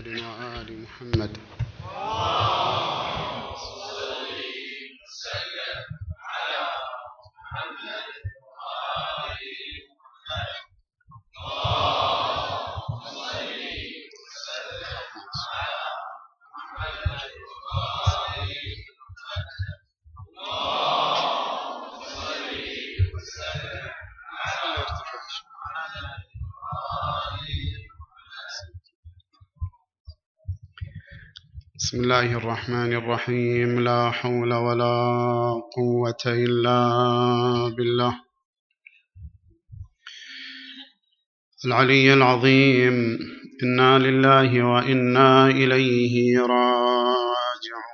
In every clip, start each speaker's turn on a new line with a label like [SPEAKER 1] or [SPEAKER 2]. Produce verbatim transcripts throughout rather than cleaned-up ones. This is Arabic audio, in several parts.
[SPEAKER 1] محمد وآل محمد. بسم الله الرحمن الرحيم. لا حول ولا قوة إلا بالله العلي العظيم. إنا لله وإنا إليه راجعون.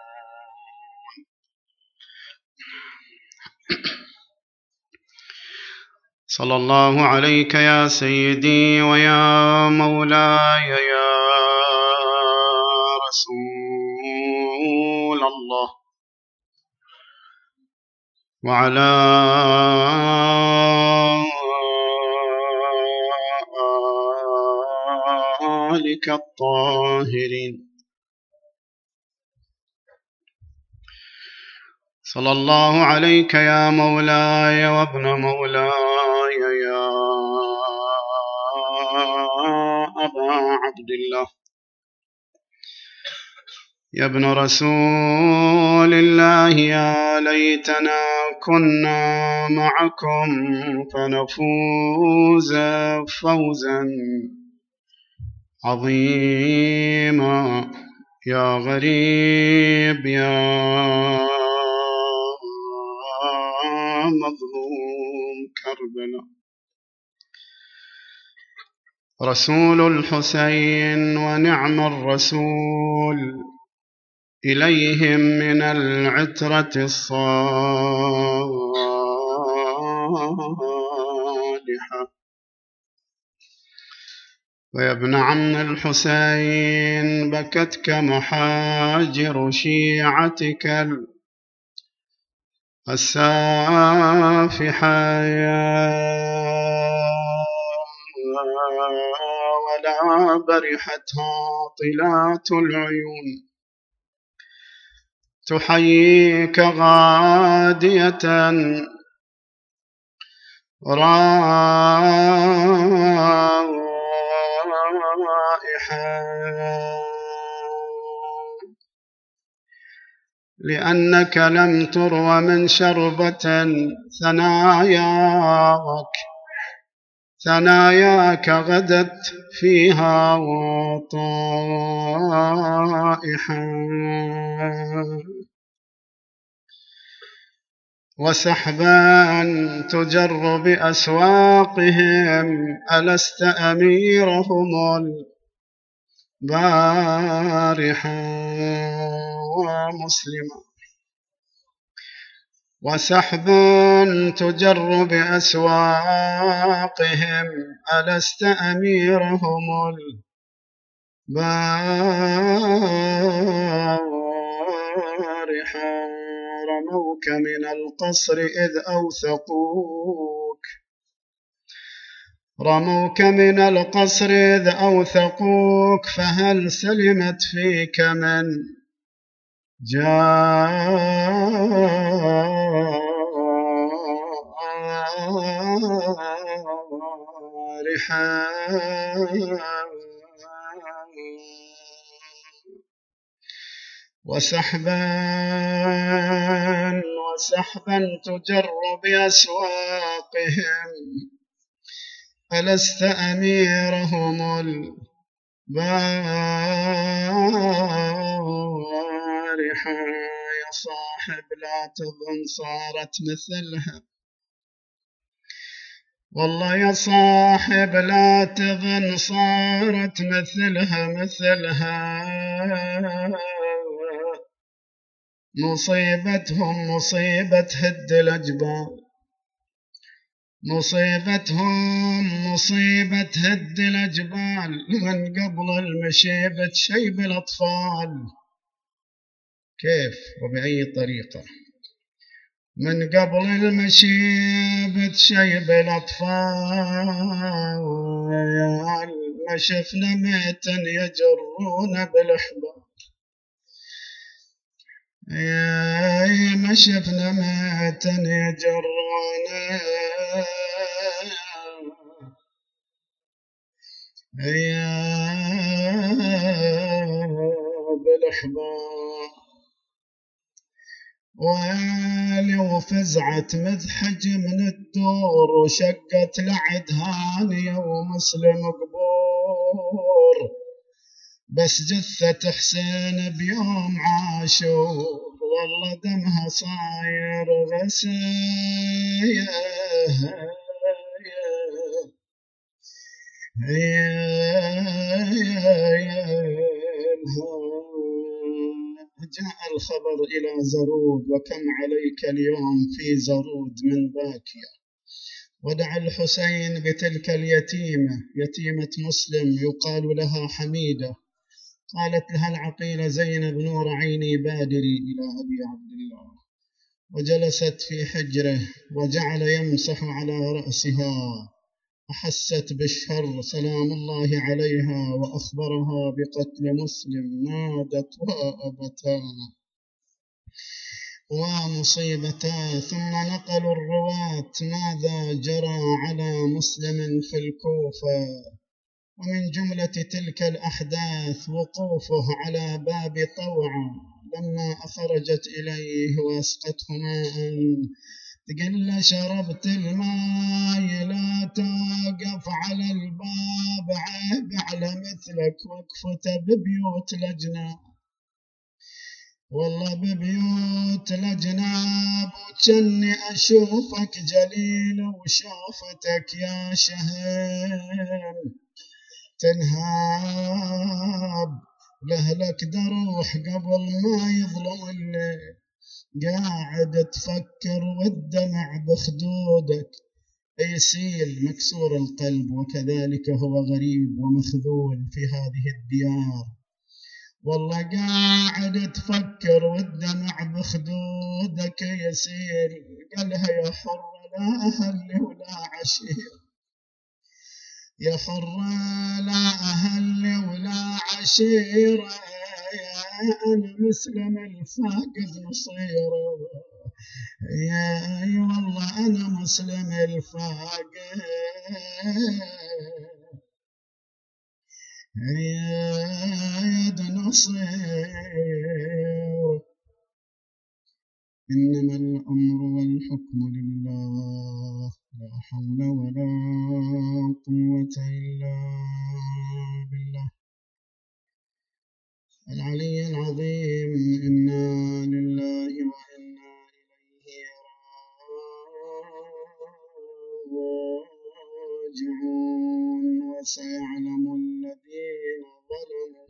[SPEAKER 1] صلى الله عليك يا سيدي ويا مولاي يا رسول الله، وعلى آلك الطاهرين. صلى الله عليك يا مولاي وابن مولاي يا أبا عبد الله، يا ابن رسول الله. يا ليتنا كنا معكم فنفوز فوزا عظيما. يا غريب يا مظلوم كربلاء، رسول الحسين ونعم الرسول، إليهم من العترة الصالحة. ويا ابن عم الحسين بكتك محاجر شيعتك السافحة، ولا برحتها طلات العيون تحييك غادية رائحة، لأنك لم تروى من شربة ثناياك ثناياك غدت فيها وطائحا. وسحبا تجر بأسواقهم، ألست أميرهم البارحا ومسلما. وسحبا تجر بأسواقهم، ألست أميرهم البارحا. رموك من القصر إذ أوثقوك، رموك من القصر إذ أوثقوك، فهل سلمت فيك من جارحا. وسحبا وسحبا تجر بأسواقهم، ألست أميرهم البارحا. يا صاحب لا تظن صارت مثلها، والله يا صاحب لا تظن صارت مثلها مثلها. مصيبتهم مصيبة هد الأجبال، مصيبتهم مصيبة هد الأجبال، من قبل المشيبة شيب الأطفال. كيف وبأي طريقة؟ من قبل المشي بتشيب الأطفال، ما شفنا ميتا يجرون بالحبال، يا ما شفنا ميتا يجرون يا بالحبال، ويلي وفزعت مذحج من الدور، وشقت لعد هانية ومسلم قبور، بس جثة حسين بيوم عاشور والله دمها صاير غسيل، جاء الخبر إلى زرود، وكم عليك اليوم في زرود من باكية، ودع الحسين بتلك اليتيمة، يتيمة مسلم يقال لها حميدة، قالت لها العقيلة زينب نور عيني بادري إلى أبي عبد الله، وجلست في حجره وجعل يمسح على رأسها، أحست بالشر سلام الله عليها، وأخبرها بقتل مسلم، نادت وأبتا ومصيبتا، ثم نقلوا الرواة ماذا جرى على مسلم في الكوفة، ومن جملة تلك الأحداث وقوفه على باب طوعا لما أخرجت إليه وأسقته ماء، تقل شربت الماء لا توقف على الباب، عيب على مثلك وقفته ببيوت لجنة، والله ببيوت لجناب، وجني أشوفك جليل وشوفتك يا شهيم تنهاب، لهلك دروح قبل ما يظلم الليل، قاعد تفكر والدمع بخدودك يسيل، مكسور القلب وكذلك هو غريب ومخذول في هذه الديار، والله قاعد تفكر والدمع بخدودك يسيل، قالها يا حر لا أهل ولا عشير، يا حر لا أهل ولا عشيرة، أنا مسلم الفاقد مصيره، يا أي والله أنا مسلم الفاقد يا نصير، إنما الأمر والحكم لله، لا حول ولا قوة إلا بالله العلي العظيم، إنا لله وإنا إليه راجعون، وسيعلم الذين ظلموا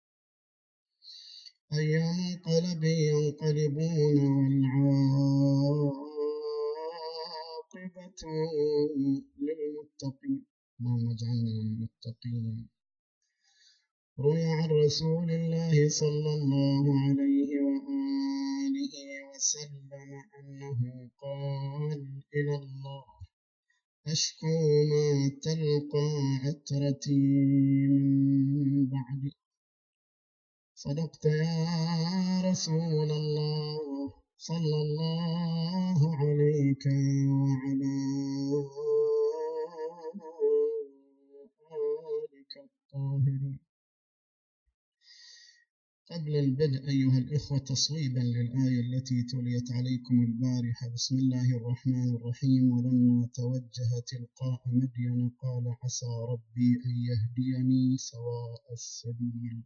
[SPEAKER 1] أي منقلب ينقلبون، والعاقبة للمتقين، اللهم اجعلنا من المتقين. روي عن رسول الله صلى الله عليه وآله وسلم أنه قال إلى الله أشكو ما تلقى عترتي من بعدي، صدقت يا رسول الله صلى الله عليك وعلى آلك الطاهرين. قبل البدء أيها الإخوة تصويبا للآية التي تليت عليكم البارحة، بسم الله الرحمن الرحيم، ولما توجه تلقاء مدين قال عسى ربي أن يهديني سواء السبيل.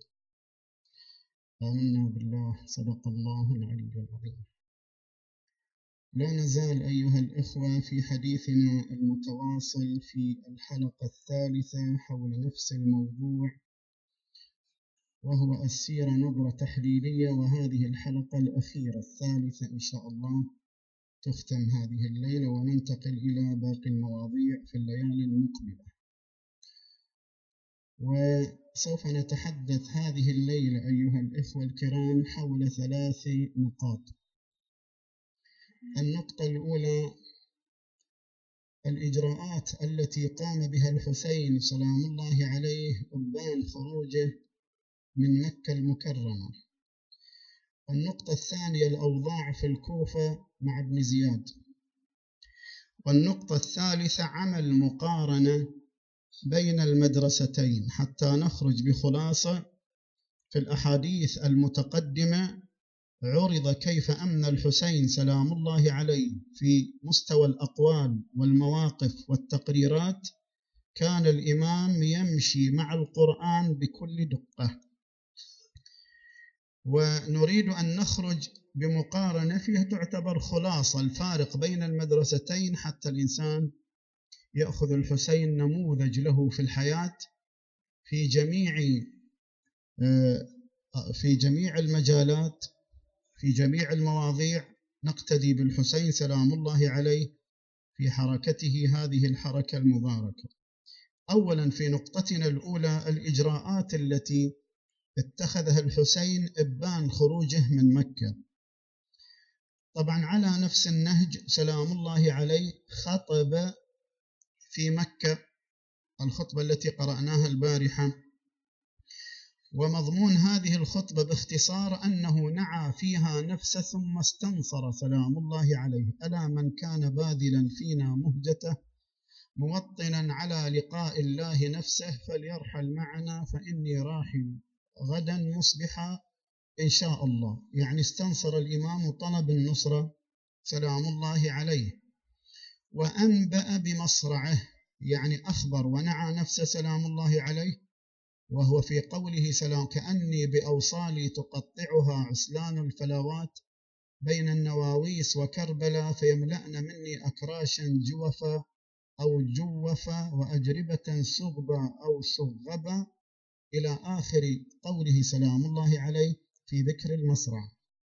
[SPEAKER 1] آمنا بالله، صدق الله العلي العظيم. لا نزال أيها الإخوة في حديثنا المتواصل في الحلقة الثالثة حول نفس الموضوع، وهو السيرة نظرة تحليلية، وهذه الحلقة الأخيرة الثالثة إن شاء الله تختم هذه الليلة، وننتقل إلى باقي المواضيع في الليالي المقبلة. وسوف نتحدث هذه الليلة أيها الإخوة الكرام حول ثلاث نقاط. النقطة الأولى: الإجراءات التي قام بها الحسين سلام الله عليه أبان خروجه من مكة المكرمة. النقطة الثانية: الأوضاع في الكوفة مع ابن زياد. والنقطة الثالثة: عمل مقارنة بين المدرستين حتى نخرج بخلاصة. في الأحاديث المتقدمة عرض كيف أن الحسين سلام الله عليه في مستوى الأقوال والمواقف والتقريرات كان الإمام يمشي مع القرآن بكل دقة، ونريد أن نخرج بمقارنة فيها تعتبر خلاصة الفارق بين المدرستين حتى الإنسان يأخذ الحسين نموذج له في الحياة في جميع في جميع المجالات، في جميع المواضيع نقتدي بالحسين سلام الله عليه في حركته هذه الحركة المباركة. أولا في نقطتنا الأولى: الإجراءات التي اتخذها الحسين إبان خروجه من مكة. طبعا على نفس النهج سلام الله عليه خطب في مكة الخطبة التي قرأناها البارحة، ومضمون هذه الخطبة باختصار أنه نعى فيها نفسه ثم استنصر سلام الله عليه: ألا من كان باذلا فينا مهجته موطنا على لقاء الله نفسه فليرحل معنا فإني راحل غدا مصبحا إن شاء الله. يعني استنصر الإمام طلب النصرة سلام الله عليه، وأنبأ بمصرعه، يعني أخبر ونعى نفسه سلام الله عليه، وهو في قوله سلام: كأني بأوصالي تقطعها عسلان الفلوات بين النواويس وكربلا فيملأن مني أكراشا جوفا أو جوفا وأجربة سغبا أو سغبا، إلى آخر قوله سلام الله عليه في ذكر المصرع.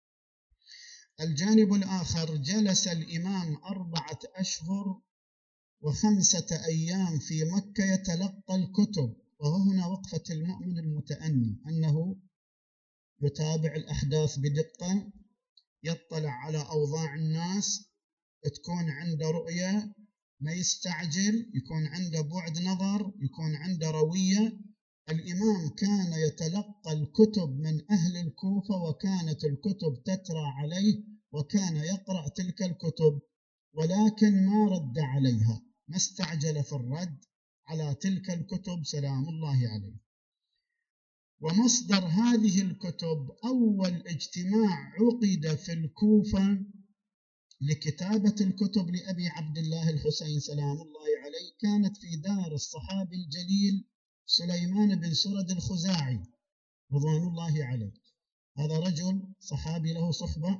[SPEAKER 1] الجانب الآخر: جلس الإمام أربعة أشهر وخمسة أيام في مكة يتلقى الكتب، وهنا وقفة المؤمن المتأني أنه يتابع الأحداث بدقة، يطلع على أوضاع الناس، تكون عنده رؤية، ما يستعجل، يكون عنده بعد نظر، يكون عنده روية. الإمام كان يتلقى الكتب من أهل الكوفة وكانت الكتب تترى عليه وكان يقرأ تلك الكتب، ولكن ما رد عليها، ما استعجل في الرد على تلك الكتب سلام الله عليه. ومصدر هذه الكتب: أول اجتماع عقد في الكوفة لكتابة الكتب لأبي عبد الله الحسين سلام الله عليه كانت في دار الصحابي الجليل سليمان بن سرد الخزاعي رضوان الله عليه. هذا رجل صحابي له صحبة،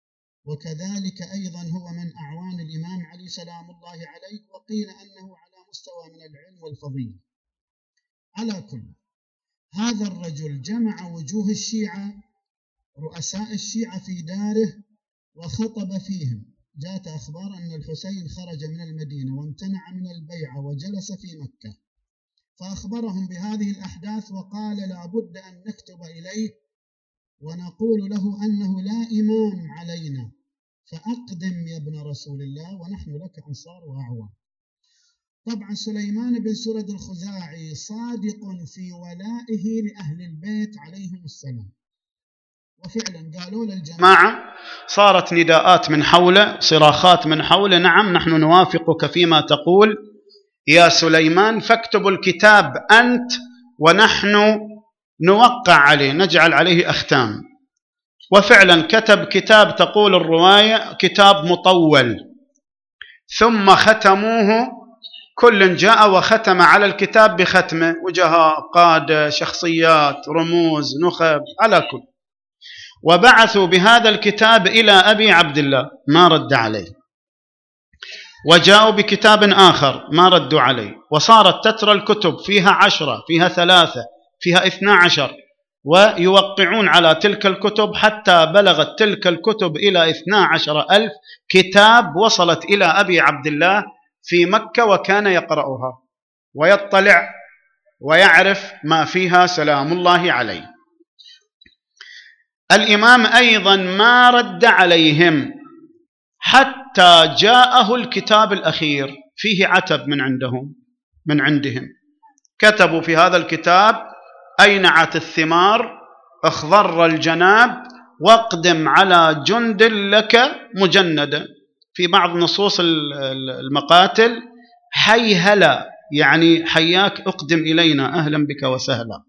[SPEAKER 1] وكذلك أيضا هو من أعوان الإمام علي سلام الله عليه، وقيل أنه على مستوى من العلم والفضيلة. على كل، هذا الرجل جمع وجوه الشيعة، رؤساء الشيعة في داره وخطب فيهم. جاءت أخبار أن الحسين خرج من المدينة وامتنع من البيعة وجلس في مكة، فأخبرهم بهذه الأحداث وقال: لا بد أن نكتب إليه ونقول له أنه لا إمام علينا، فأقدم يا ابن رسول الله ونحن لك أنصار وأعوان. طبعا سليمان بن سرد الخزاعي صادق في ولائه لأهل البيت عليهم السلام، وفعلا قالوا للجماعة، صارت نداءات من حوله، صراخات من حوله: نعم نحن نوافقك فيما تقول يا سليمان، فاكتب الكتاب أنت ونحن نوقع عليه، نجعل عليه أختام. وفعلا كتب كتاب، تقول الرواية كتاب مطول، ثم ختموه، كل جاء وختم على الكتاب بختمه، وجهاء، قادة، شخصيات، رموز، نخب، على كل، وبعثوا بهذا الكتاب إلى أبي عبد الله ما رد عليه، وجاءوا بكتاب آخر ما ردوا عليه، وصارت تترى الكتب فيها عشرة، فيها ثلاثة، فيها اثنا عشر، ويوقعون على تلك الكتب حتى بلغت تلك الكتب إلى اثنا عشر ألف كتاب وصلت إلى أبي عبد الله في مكة، وكان يقرأها ويطلع ويعرف ما فيها سلام الله عليه. الإمام أيضا ما رد عليهم،
[SPEAKER 2] حتى جاءه الكتاب الأخير فيه عتب من عندهم من عندهم كتبوا في هذا الكتاب: أينعت الثمار، اخضر الجناب، واقدم على جند لك مجندا. في بعض نصوص المقاتل: حي هلا، يعني حياك، اقدم إلينا، أهلا بك وسهلا.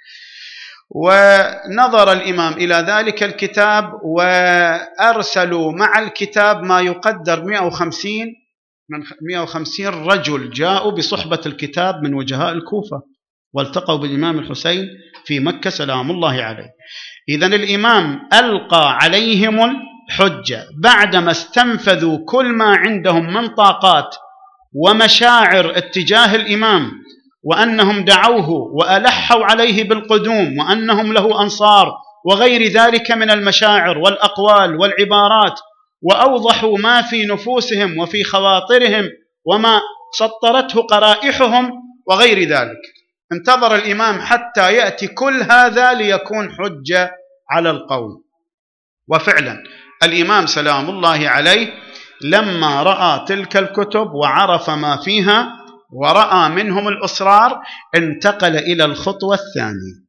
[SPEAKER 2] ونظر الإمام إلى ذلك الكتاب، وأرسلوا مع الكتاب ما يقدر مئة وخمسين من مئة وخمسين رجل جاءوا بصحبة الكتاب من وجهاء الكوفة، والتقوا بالإمام الحسين في مكة سلام الله عليه. إذن الإمام ألقى عليهم الحجة بعدما استنفذوا كل ما عندهم من طاقات ومشاعر اتجاه الإمام، وأنهم دعوه وألحوا عليه بالقدوم، وأنهم له أنصار، وغير ذلك من المشاعر والأقوال والعبارات، وأوضحوا ما في نفوسهم وفي خواطرهم وما سطرته قرائحهم وغير ذلك. انتظر الإمام حتى يأتي كل هذا ليكون حجة على القوم. وفعلا الإمام سلام الله عليه لما رأى تلك الكتب وعرف ما فيها ورأى منهم الإصرار، انتقل إلى الخطوة الثانية.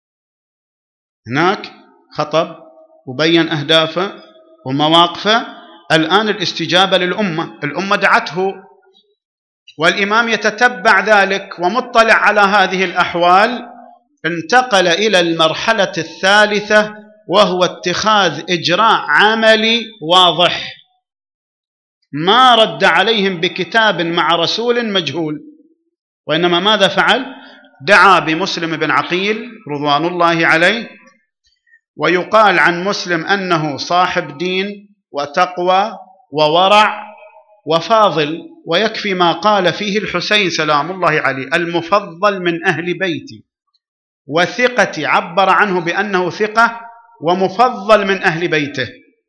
[SPEAKER 2] هناك خطب وبين أهدافه ومواقفه، الآن الاستجابة للأمة، الأمة دعته، والإمام يتتبع ذلك ومطلع على هذه الأحوال. انتقل إلى المرحلة الثالثة، وهو اتخاذ إجراء عملي واضح، ما رد عليهم بكتاب مع رسول مجهول، وإنما ماذا فعل؟ دعا بمسلم بن عقيل رضوان الله عليه، ويقال عن مسلم أنه صاحب دين وتقوى وورع وفاضل، ويكفي ما قال فيه الحسين سلام الله عليه: المفضل من أهل بيتي، وثقتي، عبر عنه بأنه ثقة ومفضل من أهل بيته.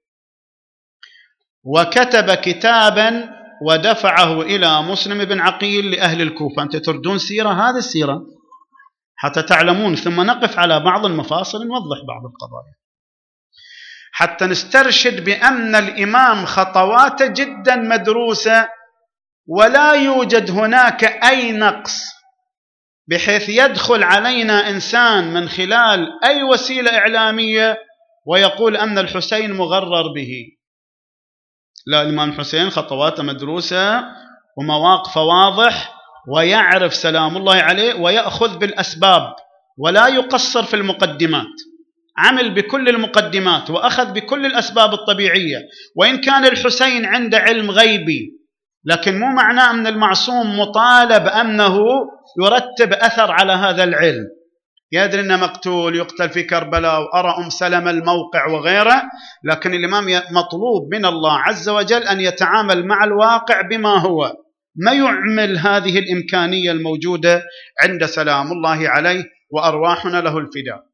[SPEAKER 2] وكتب كتابا ودفعه إلى مسلم بن عقيل لأهل الكوفة. أنت تردون سيرة، هذه السيرة حتى تعلمون، ثم نقف على بعض المفاصل نوضح بعض القضايا حتى نسترشد بأن الإمام خطواته جدا مدروسة، ولا يوجد هناك أي نقص بحيث يدخل علينا إنسان من خلال أي وسيلة إعلامية ويقول أن الحسين مغرر به. لا، الإمام الحسين خطواته مدروسة ومواقفه واضح، ويعرف سلام الله عليه ويأخذ بالأسباب ولا يقصر في المقدمات. عمل بكل المقدمات وأخذ بكل الأسباب الطبيعية، وإن كان الحسين عنده علم غيبي، لكن مو معناه أن المعصوم مطالب أنه يرتب أثر على هذا العلم. يدري أنه مقتول يقتل في كربلاء، وأرى أم سلمة الموقع وغيره، لكن الإمام مطلوب من الله عز وجل أن يتعامل مع الواقع بما هو، ما يعمل هذه الإمكانية الموجودة عند سلام الله عليه، وأرواحنا له الفداء.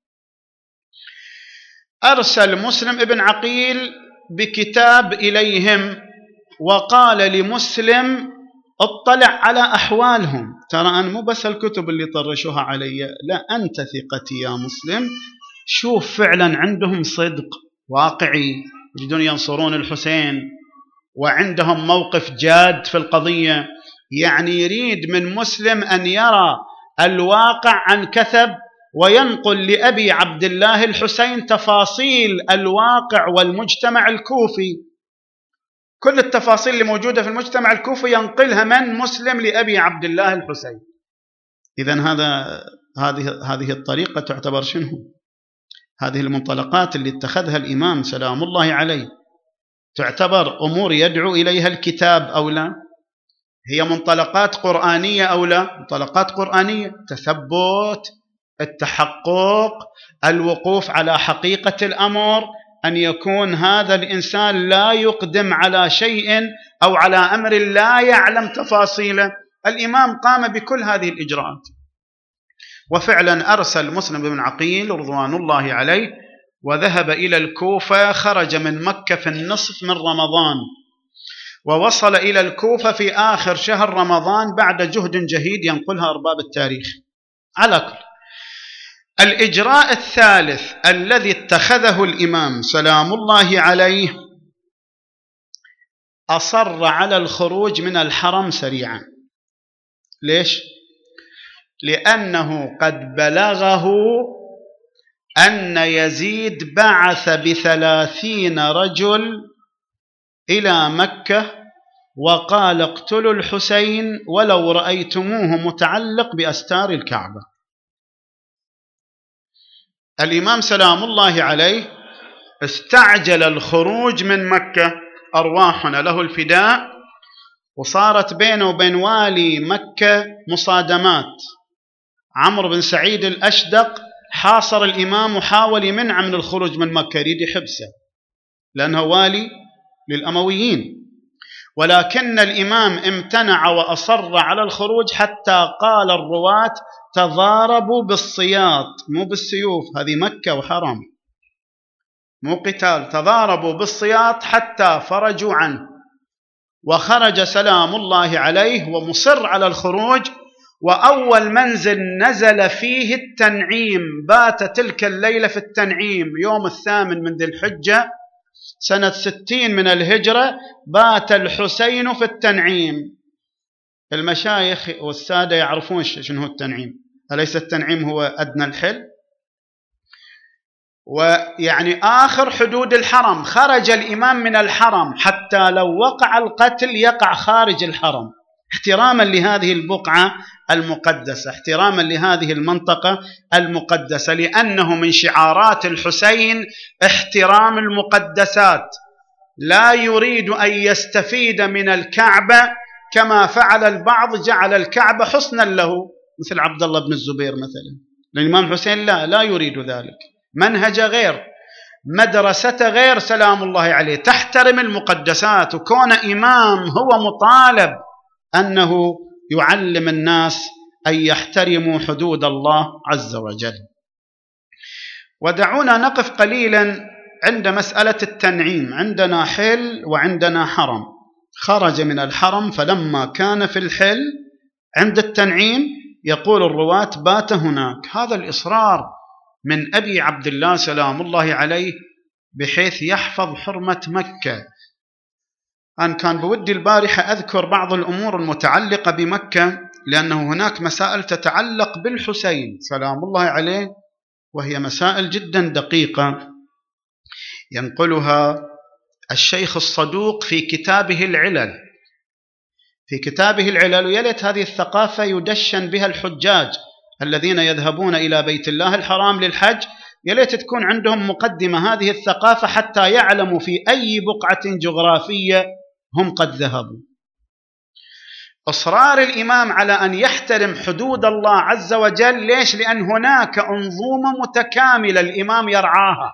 [SPEAKER 2] أرسل مسلم ابن عقيل بكتاب إليهم، وقال لمسلم: اطلع على أحوالهم، ترى أنا مو بس الكتب اللي طرشوها علي، لا، أنت ثقتي يا مسلم، شوف فعلا عندهم صدق واقعي، يريدون ينصرون الحسين وعندهم موقف جاد في القضية. يعني يريد من مسلم أن يرى الواقع عن كثب، وينقل لأبي عبد الله الحسين تفاصيل الواقع والمجتمع الكوفي، كل التفاصيل اللي موجودة في المجتمع الكوفي ينقلها من مسلم لأبي عبد الله الحسين. إذن هذا هذه هذه الطريقة تعتبر شنو؟ هذه المنطلقات اللي اتخذها الإمام سلام الله عليه تعتبر أمور يدعو إليها الكتاب أو لا؟ هي منطلقات قرآنية أو لا؟ منطلقات قرآنية: تثبت، التحقق، الوقوف على حقيقة الأمر، أن يكون هذا الإنسان لا يقدم على شيء أو على أمر لا يعلم تفاصيله. الإمام قام بكل هذه الإجراءات. وفعلا أرسل مسلم بن عقيل رضوان الله عليه وذهب إلى الكوفة. خرج من مكة في النصف من رمضان، ووصل إلى الكوفة في آخر شهر رمضان بعد جهد جهيد ينقلها أرباب التاريخ. على كل، الإجراء الثالث الذي اتخذه الإمام سلام الله عليه أصر على الخروج من الحرم سريعا. ليش؟ لأنه قد بلغه أن يزيد بعث بثلاثين رجل إلى مكة وقال اقتلوا الحسين ولو رأيتموه متعلق بأستار الكعبة. الإمام سلام الله عليه استعجل الخروج من مكة، أرواحنا له الفداء، وصارت بينه وبين والي مكة مصادمات. عمرو بن سعيد الأشدق حاصر الإمام وحاول يمنع من الخروج من مكة، يريد يحبسه لأنه والي للأمويين، ولكن الإمام امتنع وأصر على الخروج حتى قال الرواة تضاربوا بالصياط مو بالسيوف، هذه مكة وحرم مو قتال، تضاربوا بالصياط حتى فرجوا عنه. وخرج سلام الله عليه ومصر على الخروج، وأول منزل نزل فيه التنعيم، بات تلك الليلة في التنعيم يوم الثامن من ذي الحجة سنة ستين من الهجرة، بات الحسين في التنعيم. المشايخ والسادة يعرفون شنو هو التنعيم، أليس التنعيم هو أدنى الحل؟ ويعني آخر حدود الحرم. خرج الإمام من الحرم حتى لو وقع القتل يقع خارج الحرم، احتراما لهذه البقعة المقدسة، احتراما لهذه المنطقة المقدسة، لأنه من شعارات الحسين احترام المقدسات. لا يريد أن يستفيد من الكعبة كما فعل البعض، جعل الكعبة حصنا له مثل عبد الله بن الزبير مثلا. الإمام حسين لا لا يريد ذلك، منهج غير، مدرسة غير سلام الله عليه، تحترم المقدسات. وكون إمام هو مطالب أنه يعلم الناس أن يحترموا حدود الله عز وجل. ودعونا نقف قليلا عند مسألة التنعيم. عندنا حل وعندنا حرم. خرج من الحرم، فلما كان في الحل عند التنعيم يقول الرواة بات هناك. هذا الإصرار من أبي عبد الله سلام الله عليه بحيث يحفظ حرمة مكة. أنا كان بودي البارحة أذكر بعض الأمور المتعلقة بمكة، لأنه هناك مسائل تتعلق بالحسين سلام الله عليه، وهي مسائل جدا دقيقة ينقلها الشيخ الصدوق في كتابه العلل. في كتابه العلل، ويلت هذه الثقافة يدشن بها الحجاج الذين يذهبون إلى بيت الله الحرام للحج، يليت تكون عندهم مقدمة هذه الثقافة حتى يعلموا في أي بقعة جغرافية هم قد ذهبوا. إصرار الإمام على أن يحترم حدود الله عز وجل، ليش؟ لأن هناك أنظومة متكاملة الإمام يرعاها،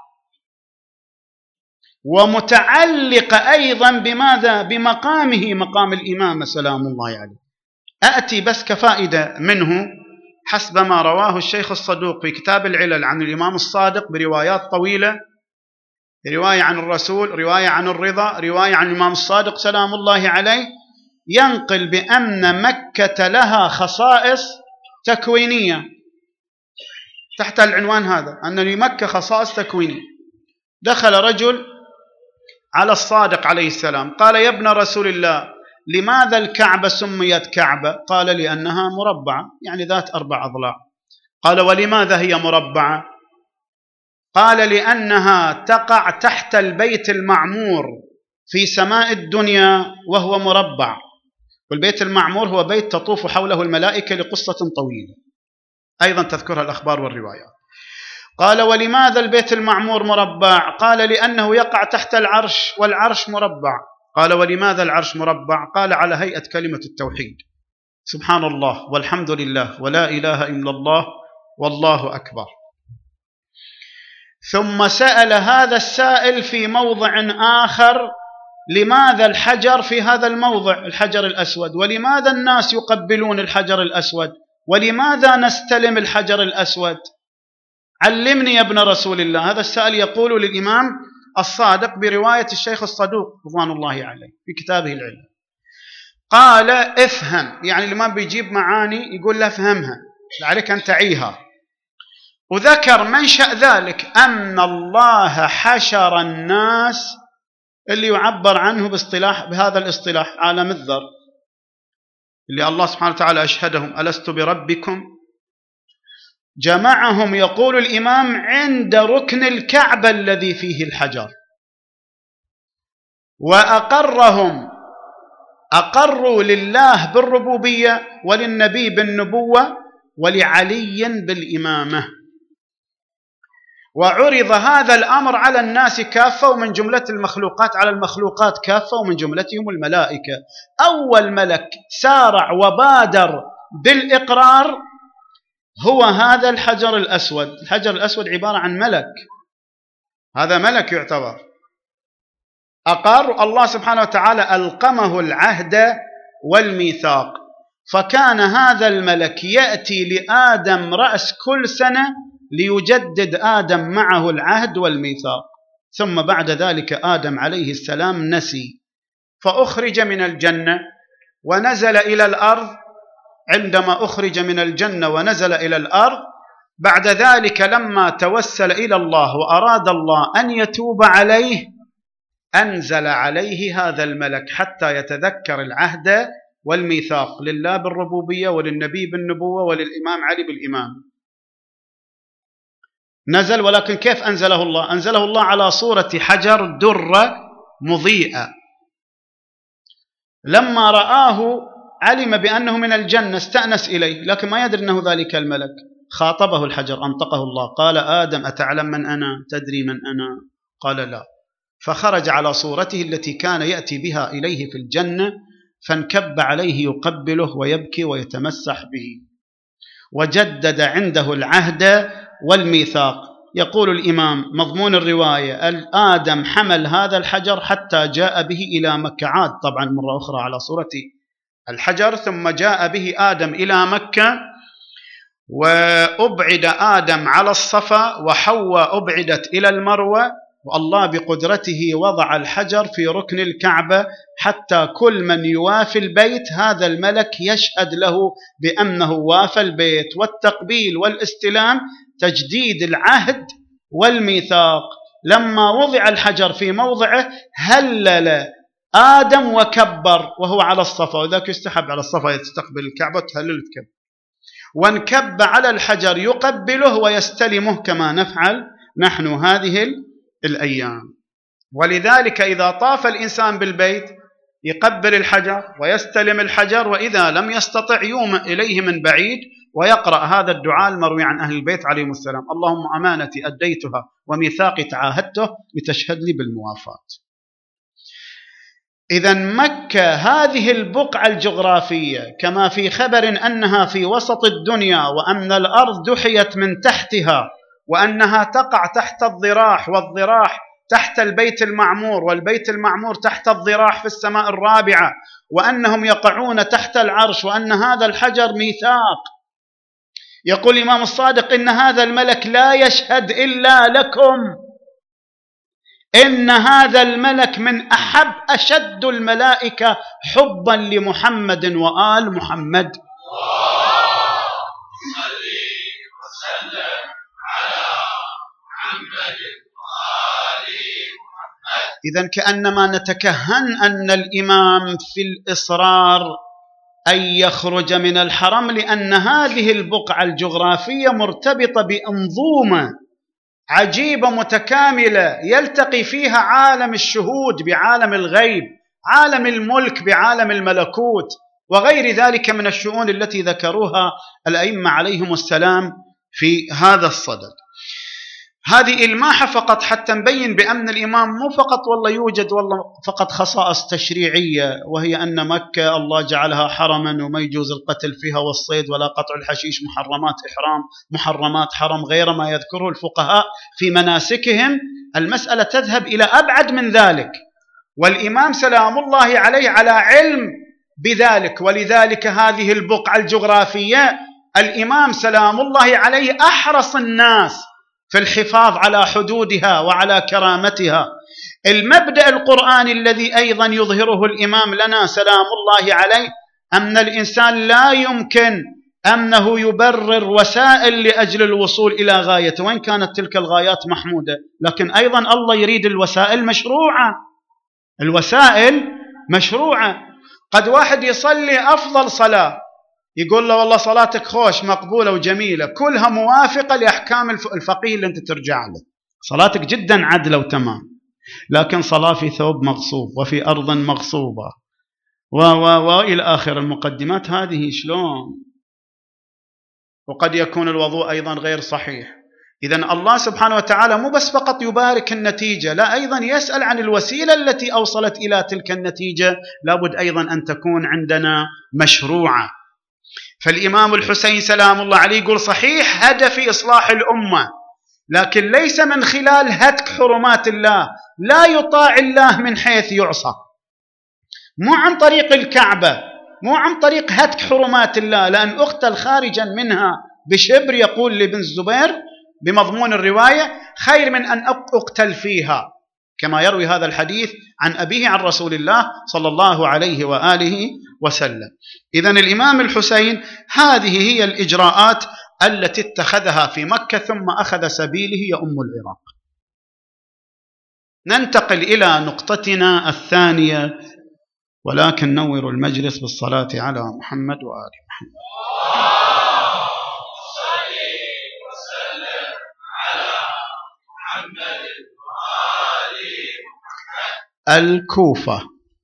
[SPEAKER 2] ومتعلقة أيضا بماذا؟ بمقامه، مقام الإمام سلام الله عليه. أأتي بس كفائدة منه حسب ما رواه الشيخ الصدوق في كتاب العلل عن الإمام الصادق بروايات طويلة، رواية عن الرسول، رواية عن الرضا، رواية عن الإمام الصادق سلام الله عليه، ينقل بأن مكة لها خصائص تكوينية تحت العنوان هذا، أن لمكة خصائص تكوينية. دخل رجل على الصادق عليه السلام قال: يا ابن رسول الله، لماذا الكعبة سميت كعبة؟ قال: لأنها مربعة، يعني ذات أربع أضلاع. قال: ولماذا هي مربعة؟ قال: لأنها تقع تحت البيت المعمور في سماء الدنيا وهو مربع، والبيت المعمور هو بيت تطوف حوله الملائكة لقصة طويلة أيضا تذكرها الأخبار والروايات. قال: ولماذا البيت المعمور مربع؟ قال: لأنه يقع تحت العرش والعرش مربع. قال: ولماذا العرش مربع؟ قال: على هيئة كلمة التوحيد، سبحان الله والحمد لله ولا إله إلا الله والله أكبر. ثم سأل هذا السائل في موضع آخر: لماذا الحجر في هذا الموضع، الحجر الأسود؟ ولماذا الناس يقبلون الحجر الأسود؟ ولماذا نستلم الحجر الأسود؟ علمني يا ابن رسول الله. هذا السائل يقول للإمام الصادق برواية الشيخ الصدوق رضوان الله عليه في كتابه العلم. قال: افهم، يعني الإمام بيجيب معاني يقول له افهمها، عليك أن تعيها. وذكر منشأ ذلك أن الله حشر الناس اللي يعبر عنه باصطلاح بهذا الاصطلاح عالم الذر، اللي الله سبحانه وتعالى أشهدهم ألست بربكم، جمعهم يقول الإمام عند ركن الكعبة الذي فيه الحجر، وأقرهم أقروا لله بالربوبية وللنبي بالنبوة ولعلي بالإمامة. وعرض هذا الأمر على الناس كافة، ومن جملة المخلوقات على المخلوقات كافة، ومن جملتهم الملائكة. أول ملك سارع وبادر بالإقرار هو هذا الحجر الأسود. الحجر الأسود عبارة عن ملك، هذا ملك يعتبر أقر، الله سبحانه وتعالى ألقمه العهد والميثاق، فكان هذا الملك يأتي لآدم رأس كل سنة ليجدد آدم معه العهد والميثاق. ثم بعد ذلك آدم عليه السلام نسي، فأخرج من الجنة ونزل إلى الأرض. عندما أخرج من الجنة ونزل إلى الأرض، بعد ذلك لما توسل إلى الله وأراد الله أن يتوب عليه، أنزل عليه هذا الملك حتى يتذكر العهد والميثاق لله بالربوبية وللنبي بالنبوة وللإمام علي بالإمام. نزل، ولكن كيف أنزله الله؟ أنزله الله على صورة حجر درة مضيئة. لما رآه علم بأنه من الجنة، استأنس إليه، لكن ما يدري أنه ذلك الملك. خاطبه الحجر، أنطقه الله، قال آدم أتعلم من أنا؟ تدري من أنا؟ قال لا. فخرج على صورته التي كان يأتي بها إليه في الجنة، فانكب عليه يقبله ويبكي ويتمسح به، وجدد عنده العهد والميثاق. يقول الإمام مضمون الرواية: آدم حمل هذا الحجر حتى جاء به إلى مكة، عاد طبعا مرة أخرى على صورة الحجر، ثم جاء به آدم إلى مكة، وأبعد آدم على الصفا، وحواء أبعدت إلى المروة، والله بقدرته وضع الحجر في ركن الكعبة، حتى كل من يوافي البيت هذا الملك يشهد له بأنه وافى البيت، والتقبيل والاستلام تجديد العهد والميثاق. لما وضع الحجر في موضعه هلل آدم وكبر وهو على الصفا، وذاك يستحب على الصفا يستقبل الكعبة تهلل وتكبر، وانكب على الحجر يقبله ويستلمه كما نفعل نحن هذه الأيام. ولذلك إذا طاف الإنسان بالبيت يقبل الحجر ويستلم الحجر، وإذا لم يستطع يوم إليه من بعيد ويقرأ هذا الدعاء المروي عن أهل البيت عليهم السلام: اللهم أمانتي أديتها وميثاقي تعاهدته لتشهد لي بالموافاة. إذن مكة هذه البقعة الجغرافية، كما في خبر أنها في وسط الدنيا، وأن الأرض دحيت من تحتها، وأنها تقع تحت الضراح، والضراح تحت البيت المعمور، والبيت المعمور تحت الضراح في السماء الرابعة، وأنهم يقعون تحت العرش، وأن هذا الحجر ميثاق. يقول الإمام الصادق: إن هذا الملك لا يشهد إلا لكم، إن هذا الملك من أحب أشد الملائكة حبا لمحمد وآل محمد. إذن كأنما نتكهن أن الإمام في الإصرار أن يخرج من الحرم، لأن هذه البقعة الجغرافية مرتبطة بأنظومة عجيبة متكاملة يلتقي فيها عالم الشهود بعالم الغيب، عالم الملك بعالم الملكوت، وغير ذلك من الشؤون التي ذكروها الأئمة عليهم السلام في هذا الصدد. هذه إلماحة فقط حتى نبين بأن الإمام مو فقط والله يوجد والله فقط خصائص تشريعية، وهي أن مكة الله جعلها حرما وما يجوز القتل فيها والصيد ولا قطع الحشيش، محرمات إحرام، محرمات حرم، غير ما يذكره الفقهاء في مناسكهم. المسألة تذهب إلى أبعد من ذلك، والإمام سلام الله عليه على علم بذلك. ولذلك هذه البقعة الجغرافية الإمام سلام الله عليه أحرص الناس في الحفاظ على حدودها وعلى كرامتها. المبدأ القرآني الذي أيضا يظهره الإمام لنا سلام الله عليه أن الإنسان لا يمكن أنه يبرر وسائل لأجل الوصول إلى غايته، وإن كانت تلك الغايات محمودة، لكن أيضا الله يريد الوسائل مشروعة. الوسائل مشروعة. قد واحد يصلي أفضل صلاة يقول له والله صلاتك خوش مقبولة وجميلة، كلها موافقة لأحكام الفقيه اللي أنت ترجع له، صلاتك جدا عدلة وتمام، لكن صلاة في ثوب مغصوب وفي أرض مغصوبة و و وإلى آخر المقدمات هذه شلون؟ وقد يكون الوضوء أيضا غير صحيح. إذن الله سبحانه وتعالى مو بس فقط يبارك النتيجة، لا أيضا يسأل عن الوسيلة التي أوصلت إلى تلك النتيجة، لابد أيضا أن تكون عندنا مشروعة. فالإمام الحسين سلام الله عليه يقول صحيح هدفي إصلاح الأمة، لكن ليس من خلال هتك حرمات الله، لا يطاع الله من حيث يعصى، مو عن طريق الكعبة، مو عن طريق هتك حرمات الله، لأن أقتل خارجا منها بشبر، يقول لابن الزبير بمضمون الرواية خير من أن أقتل فيها، كما يروي هذا الحديث عن أبيه عن رسول الله صلى الله عليه وآله وسلم. إذن الإمام الحسين هذه هي الإجراءات التي اتخذها في مكة، ثم أخذ سبيله يؤم العراق. ننتقل إلى نقطتنا الثانية، ولكن نور المجلس بالصلاة على محمد وآل محمد. الكوفة.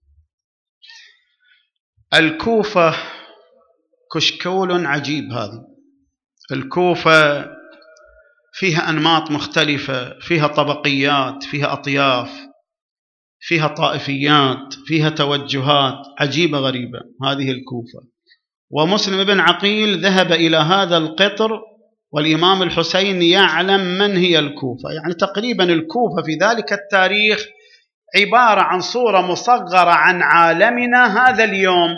[SPEAKER 2] الكوفة كشكول عجيب. هذه الكوفة فيها أنماط مختلفة، فيها طبقيات، فيها أطياف، فيها طائفيات، فيها توجهات عجيبة غريبة. هذه الكوفة. ومسلم بن عقيل ذهب إلى هذا القطر، والإمام الحسين يعلم من هي الكوفة. يعني تقريبا الكوفة في ذلك التاريخ عبارة عن صورة مصغرة عن عالمنا هذا اليوم.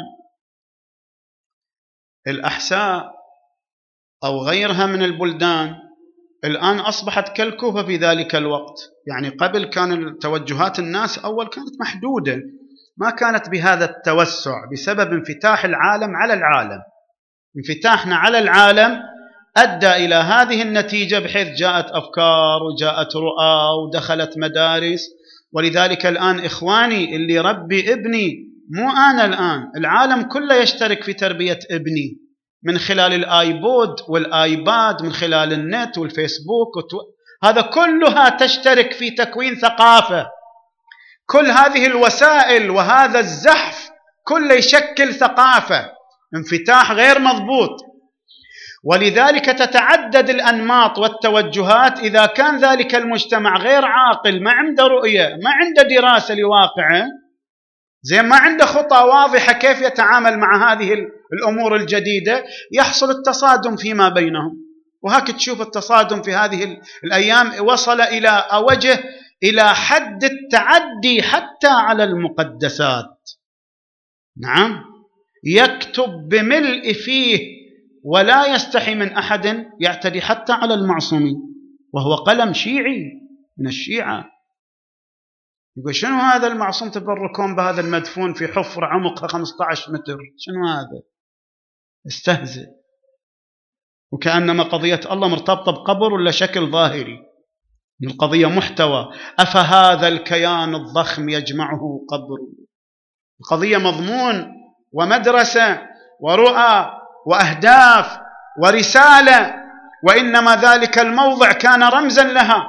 [SPEAKER 2] الأحساء أو غيرها من البلدان الآن أصبحت كالكوفة في ذلك الوقت. يعني قبل كان توجهات الناس أول كانت محدودة، ما كانت بهذا التوسع، بسبب انفتاح العالم على العالم. انفتاحنا على العالم أدى إلى هذه النتيجة، بحيث جاءت أفكار وجاءت رؤى ودخلت مدارس. ولذلك الآن إخواني اللي ربي ابني، مو أنا الآن، العالم كله يشترك في تربية ابني من خلال الآيبود والآيباد، من خلال النت والفيسبوك وتو... هذا كلها تشترك في تكوين ثقافة. كل هذه الوسائل وهذا الزحف كله يشكل ثقافة، انفتاح غير مضبوط. ولذلك تتعدد الأنماط والتوجهات إذا كان ذلك المجتمع غير عاقل، ما عنده رؤية، ما عنده دراسة لواقعه، زي ما عنده خطة واضحة كيف يتعامل مع هذه الأمور الجديدة، يحصل التصادم فيما بينهم. وهك تشوف التصادم في هذه الأيام وصل إلى وجه إلى حد التعدي حتى على المقدسات. نعم، يكتب بملء فيه ولا يستحي من أحد يعتدي حتى على المعصومين، وهو قلم شيعي من الشيعة. يقول شنو هذا المعصوم تبركون بهذا المدفون في حفرة عمقها خمسة عشر متر؟ شنو هذا؟ استهزئ. وكأنما قضية الله مرتبطة بقبر ولا شكل ظاهري. القضية محتوى. أفهذا الكيان الضخم يجمعه قبر؟ القضية مضمون ومدرسة ورؤى وأهداف ورسالة، وإنما ذلك الموضع كان رمزا لها.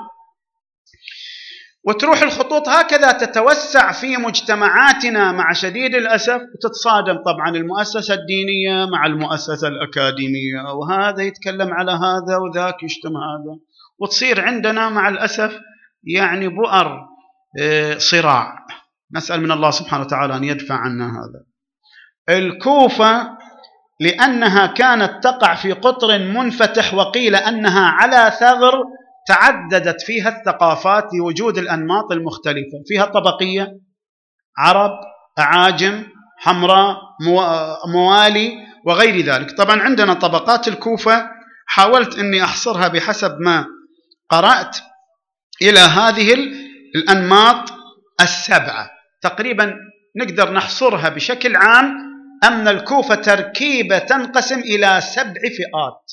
[SPEAKER 2] وتروح الخطوط هكذا تتوسع في مجتمعاتنا مع شديد الأسف، وتتصادم طبعا المؤسسة الدينية مع المؤسسة الأكاديمية، وهذا يتكلم على هذا وذاك يشتم هذا، وتصير عندنا مع الأسف يعني بؤر صراع. نسأل من الله سبحانه وتعالى أن يدفع عنا هذا. الكوفة لأنها كانت تقع في قطر منفتح، وقيل أنها على ثغر، تعددت فيها الثقافات لوجود الأنماط المختلفة. فيها طبقية، عرب، أعاجم، حمراء، موالي وغير ذلك. طبعا عندنا طبقات الكوفة حاولت أني أحصرها بحسب ما قرأت إلى هذه الأنماط السبعة تقريبا. نقدر نحصرها بشكل عام أن الكوفة تركيبة تنقسم إلى سبع فئات.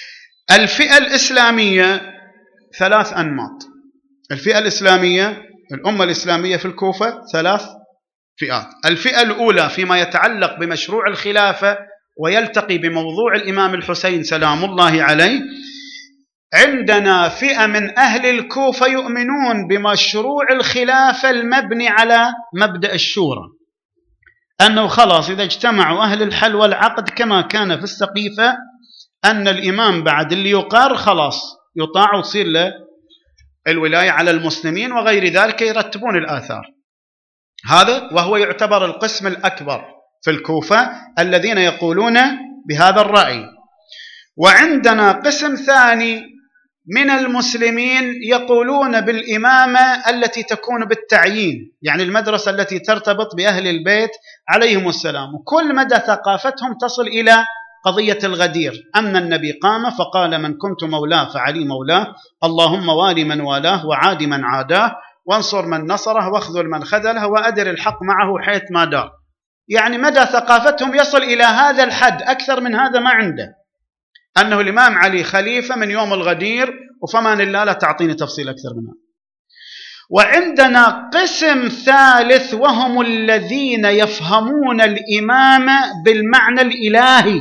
[SPEAKER 2] الفئة الإسلامية ثلاث أنماط. الفئة الإسلامية الأمة الإسلامية في الكوفة ثلاث فئات. الفئة الأولى فيما يتعلق بمشروع الخلافة ويلتقي بموضوع الإمام الحسين سلام الله عليه، عندنا فئة من أهل الكوفة يؤمنون بمشروع الخلافة المبني على مبدأ الشورى، أنه خلاص إذا اجتمعوا أهل الحل والعقد كما كان في السقيفة أن الإمام بعد اللي يقر خلاص يطاع وتصير له الولاية على المسلمين وغير ذلك يرتبون الآثار. هذا وهو يعتبر القسم الأكبر في الكوفة الذين يقولون بهذا الرأي. وعندنا قسم ثاني من المسلمين يقولون بالإمامة التي تكون بالتعيين، يعني المدرسة التي ترتبط بأهل البيت عليهم السلام، وكل مدى ثقافتهم تصل إلى قضية الغدير، أن النبي قام فقال من كنت مولاه فعلي مولاه، اللهم والي من والاه وعاد من عاداه وانصر من نصره واخذل من خذله وأدر الحق معه حيث ما دار. يعني مدى ثقافتهم يصل إلى هذا الحد، أكثر من هذا ما عنده، أنه الإمام علي خليفة من يوم الغدير، وفمان الله لا تعطيني تفصيل أكثر من هذا. وعندنا قسم ثالث وهم الذين يفهمون الإمامة بالمعنى الإلهي،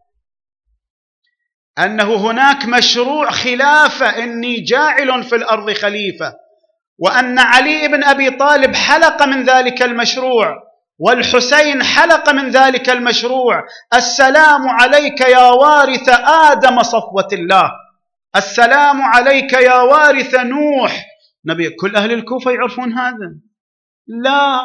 [SPEAKER 2] أنه هناك مشروع خلافة، إني جاعل في الأرض خليفة، وأن علي بن أبي طالب حلق من ذلك المشروع، والحسين حلق من ذلك المشروع. السلام عليك يا وارث آدم صفوة الله، السلام عليك يا وارث نوح. نبي كل أهل الكوفة يعرفون هذا؟ لا،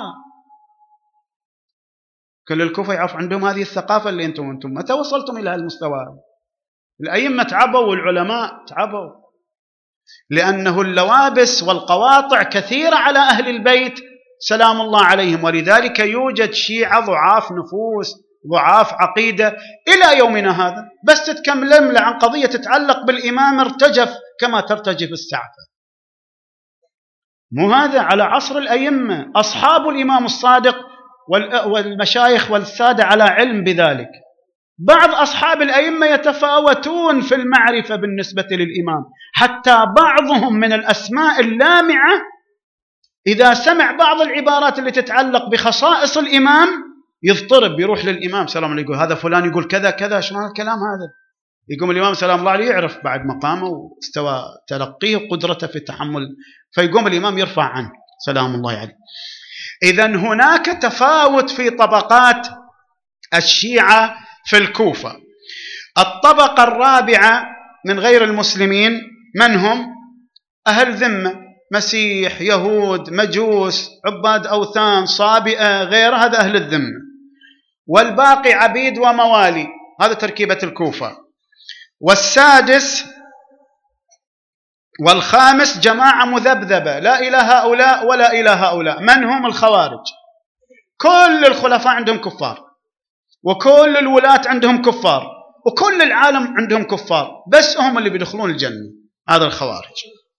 [SPEAKER 2] كل الكوفة يعرف عندهم هذه الثقافة اللي أنتم أنتم متى وصلتم إلى المستوى؟ الأئمة تعبوا والعلماء تعبوا، لأنه اللوابس والقواطع كثيرة على أهل البيت سلام الله عليهم، ولذلك يوجد شيعة ضعاف نفوس ضعاف عقيدة إلى يومنا هذا، بس تتكلم عن قضية تتعلق بالإمام ارتجف كما ترتجف السعفة. مو هذا على عصر الأئمة أصحاب الإمام الصادق والمشايخ والسادة على علم بذلك. بعض أصحاب الأئمة يتفاوتون في المعرفة بالنسبة للإمام، حتى بعضهم من الأسماء اللامعة إذا سمع بعض العبارات اللي تتعلق بخصائص الإمام يضطرب، يروح للإمام سلام الله يقول هذا فلان يقول كذا كذا، شلون الكلام هذا؟ يقوم الإمام سلام الله عليه يعرف بعد مقامه واستوى تلقيه وقدرته في التحمل، فيقوم الإمام يرفع عنه سلام الله عليه. إذن هناك تفاوت في طبقات الشيعة في الكوفة. الطبقة الرابعة من غير المسلمين من هم؟ أهل ذمة، مسيح، يهود، مجوس، عباد أوثان، صابئة، غير هذا أهل الذمة، والباقي عبيد وموالي. هذا تركيبة الكوفة. والسادس والخامس جماعة مذبذبة لا إلى هؤلاء ولا إلى هؤلاء. من هم؟ الخوارج. كل الخلفاء عندهم كفار، وكل الولاة عندهم كفار، وكل العالم عندهم كفار، بس هم اللي بيدخلون الجنة، هذا الخوارج.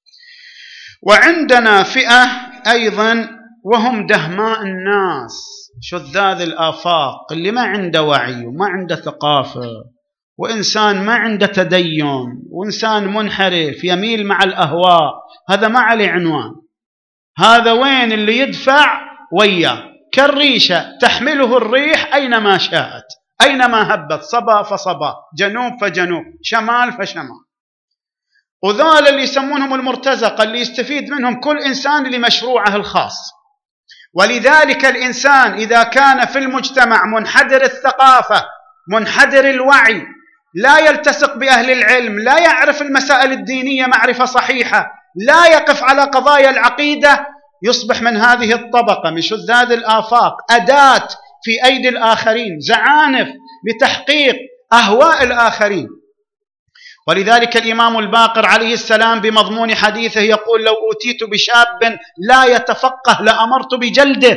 [SPEAKER 2] وعندنا فئة أيضا وهم دهماء الناس، شذاذ الآفاق، اللي ما عنده وعي وما عنده ثقافة، وإنسان ما عنده تدين، وإنسان منحرف يميل مع الأهواء. هذا ما عليه عنوان، هذا وين اللي يدفع وياه، كالريشة تحمله الريح أينما شاءت، أينما هبت، صبا فصبا، جنوب فجنوب، شمال فشمال. وذول اللي يسمونهم المرتزقة، اللي يستفيد منهم كل إنسان لمشروعه الخاص. ولذلك الإنسان إذا كان في المجتمع منحدر الثقافة منحدر الوعي، لا يلتصق بأهل العلم، لا يعرف المسائل الدينية معرفة صحيحة، لا يقف على قضايا العقيدة، يصبح من هذه الطبقة من شذاذ الآفاق، أداة في أيدي الآخرين، زعانف لتحقيق أهواء الآخرين. ولذلك الإمام الباقر عليه السلام بمضمون حديثه يقول لو أوتيت بشاب لا يتفقه لأمرت بجلده.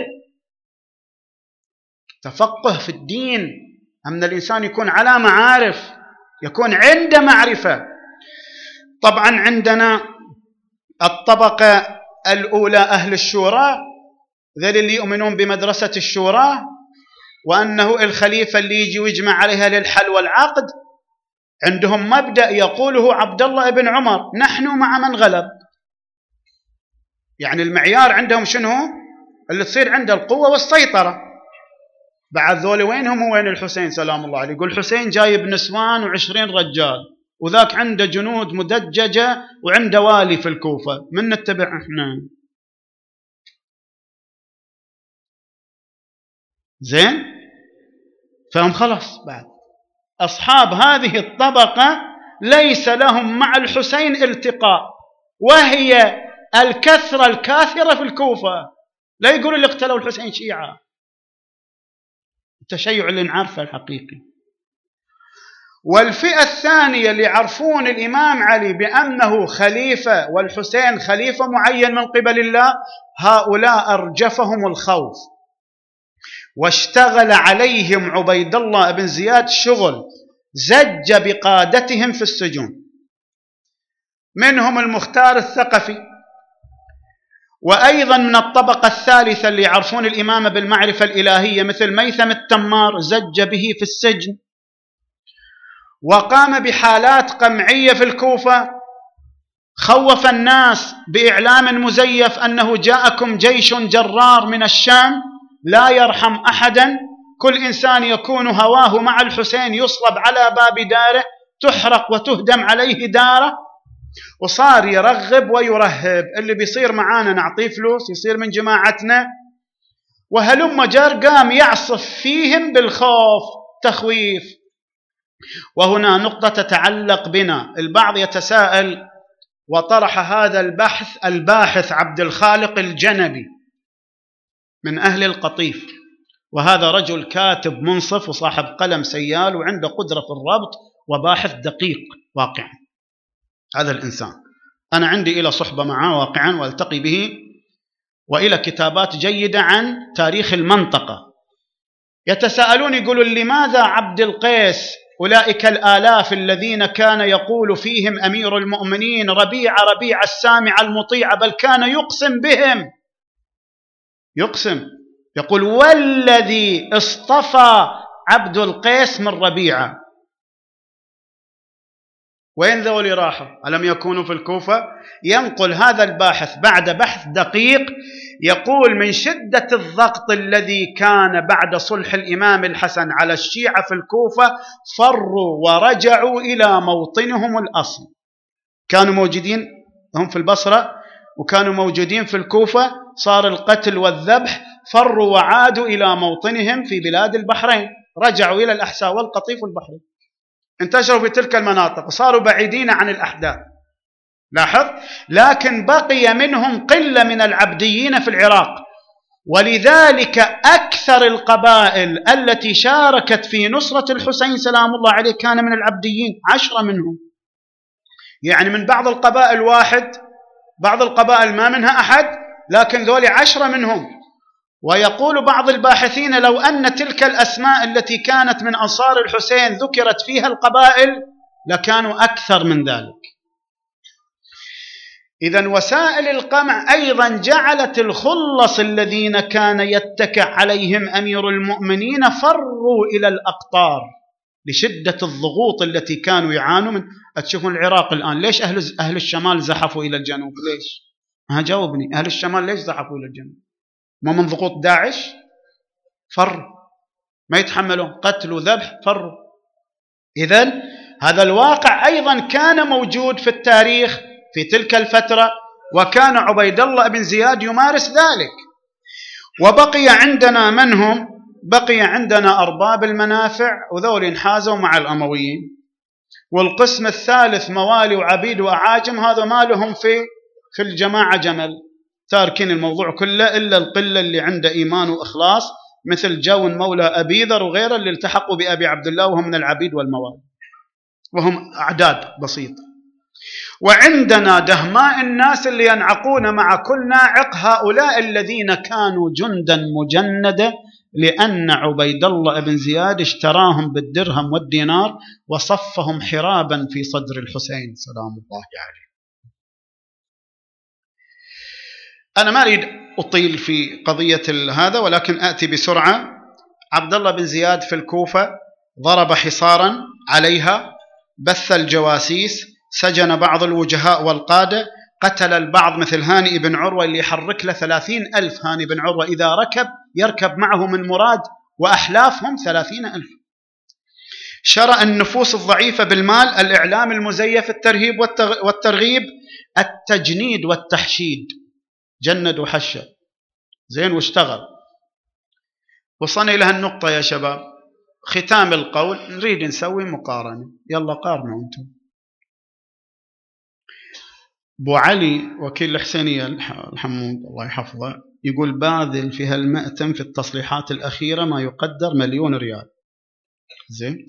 [SPEAKER 2] تفقه في الدين، أن الإنسان يكون على معارف، يكون عنده معرفة. طبعا عندنا الطبقة الأولى أهل الشورى، ذل اللي يؤمنون بمدرسة الشورى، وأنه الخليفة اللي يجي ويجمع عليها للحل والعقد. عندهم مبدأ يقوله عبد الله بن عمر: نحن مع من غلب. يعني المعيار عندهم شنو؟ اللي تصير عنده القوة والسيطرة. بعد ذولي وينهم وين الحسين سلام الله عليه؟ يقول الحسين جايب نسوان وعشرين رجال، وذاك عنده جنود مدججة وعنده والي في الكوفة، من نتبع احنا؟ زين؟ فهم خلاص بعد أصحاب هذه الطبقة ليس لهم مع الحسين التقاء، وهي الكثرة الكاثرة في الكوفة. لا يقولوا اللي اقتلوا الحسين شيعة، التشيع اللي نعرفه الحقيقي. والفئة الثانية اللي يعرفون الإمام علي بأنه خليفة والحسين خليفة معين من قبل الله، هؤلاء أرجفهم الخوف، واشتغل عليهم عبيد الله بن زياد شغل، زج بقادتهم في السجون. منهم المختار الثقفي، وأيضا من الطبقة الثالثة اللي يعرفون الإمامة بالمعرفة الإلهية مثل ميثم التمار، زج به في السجن، وقام بحالات قمعية في الكوفة، خوف الناس بإعلام مزيف أنه جاءكم جيش جرار من الشام لا يرحم أحدا، كل إنسان يكون هواه مع الحسين يصلب على باب داره، تحرق وتهدم عليه داره. وصار يرغب ويرهب، اللي بيصير معانا نعطيه فلوس يصير من جماعتنا، وهلم جر قام يعصف فيهم بالخوف، تخويف. وهنا نقطة تتعلق بنا. البعض يتساءل، وطرح هذا البحث الباحث عبد الخالق الجنبي من أهل القطيف، وهذا رجل كاتب منصف وصاحب قلم سيال وعنده قدرة في الربط وباحث دقيق واقعا. هذا الإنسان أنا عندي إلى صحبة معه واقعا والتقي به، وإلى كتابات جيدة عن تاريخ المنطقة. يتساءلون يقولوا لماذا عبد القيس أولئك الآلاف الذين كان يقول فيهم أمير المؤمنين ربيع ربيع السامع المطيع، بل كان يقسم بهم، يقسم يقول والذي اصطفى عبد القيس من ربيعة. وين ذولي راحوا؟ ألم يكونوا في الكوفة؟ ينقل هذا الباحث بعد بحث دقيق يقول من شدة الضغط الذي كان بعد صلح الإمام الحسن على الشيعة في الكوفة فروا ورجعوا إلى موطنهم الأصل. كانوا موجودين هم في البصرة وكانوا موجودين في الكوفة، صار القتل والذبح، فروا وعادوا إلى موطنهم في بلاد البحرين، رجعوا إلى الأحساء والقطيف والبحرين، انتشروا في تلك المناطق وصاروا بعيدين عن الأحداث. لاحظ، لكن بقي منهم قلة من العبديين في العراق، ولذلك أكثر القبائل التي شاركت في نصرة الحسين سلام الله عليه كان من العبديين، عشرة منهم. يعني من بعض القبائل واحد، بعض القبائل ما منها أحد، لكن ذولي عشرة منهم. ويقول بعض الباحثين لو أن تلك الأسماء التي كانت من أنصار الحسين ذكرت فيها القبائل لكانوا أكثر من ذلك. إذن وسائل القمع أيضا جعلت الخلص الذين كان يتكئ عليهم أمير المؤمنين فروا إلى الأقطار لشدة الضغوط التي كانوا يعانوا من. تشوفون العراق الآن ليش أهل أهل الشمال زحفوا إلى الجنوب؟ ليش؟ ها جاوبني، أهل الشمال ليش زحفوا إلى الجنوب؟ ما من ضغوط داعش؟ فر، ما يتحملون قتل وذبح، فروا. إذن هذا الواقع أيضا كان موجود في التاريخ في تلك الفترة، وكان عبيد الله بن زياد يمارس ذلك. وبقي عندنا من هم؟ بقي عندنا أرباب المنافع، وذول انحازوا مع الأمويين. والقسم الثالث موالي وعبيد وأعاجم، هذا ما لهم في في الجماعة جمل، تاركين الموضوع كله إلا القلة اللي عنده إيمان وإخلاص مثل جون مولى أبي ذر وغيره اللي التحقوا بأبي عبد الله وهم من العبيد والموالي، وهم أعداد بسيطة. وعندنا دهماء الناس اللي ينعقون مع كل ناعق، هؤلاء الذين كانوا جندا مجندة، لأن عبيد الله بن زياد اشتراهم بالدرهم والدينار وصفهم حرابا في صدر الحسين سلام الله عليه. أنا ما أريد أطيل في قضية هذا، ولكن آتي بسرعة. عبد الله بن زياد في الكوفة ضرب حصارا عليها، بث الجواسيس، سجن بعض الوجهاء والقادة، قتل البعض مثل هاني بن عروة اللي يحرك له ثلاثين ألف. هاني بن عروة إذا ركب يركب معه من مراد وأحلافهم ثلاثين ألف. شرى النفوس الضعيفة بالمال، الإعلام المزيف، الترهيب والترغيب، التجنيد والتحشيد. جند وحشد زين واشتغل. وصلنا إلى هالنقطة يا شباب. ختام القول، نريد نسوي مقارنة. يلا قارنوا أنتم. أبو علي وكيل الحسينية الحمود الله يحفظه يقول باذل في هالمأتم في التصليحات الأخيرة ما يقدر مليون ريال. زين.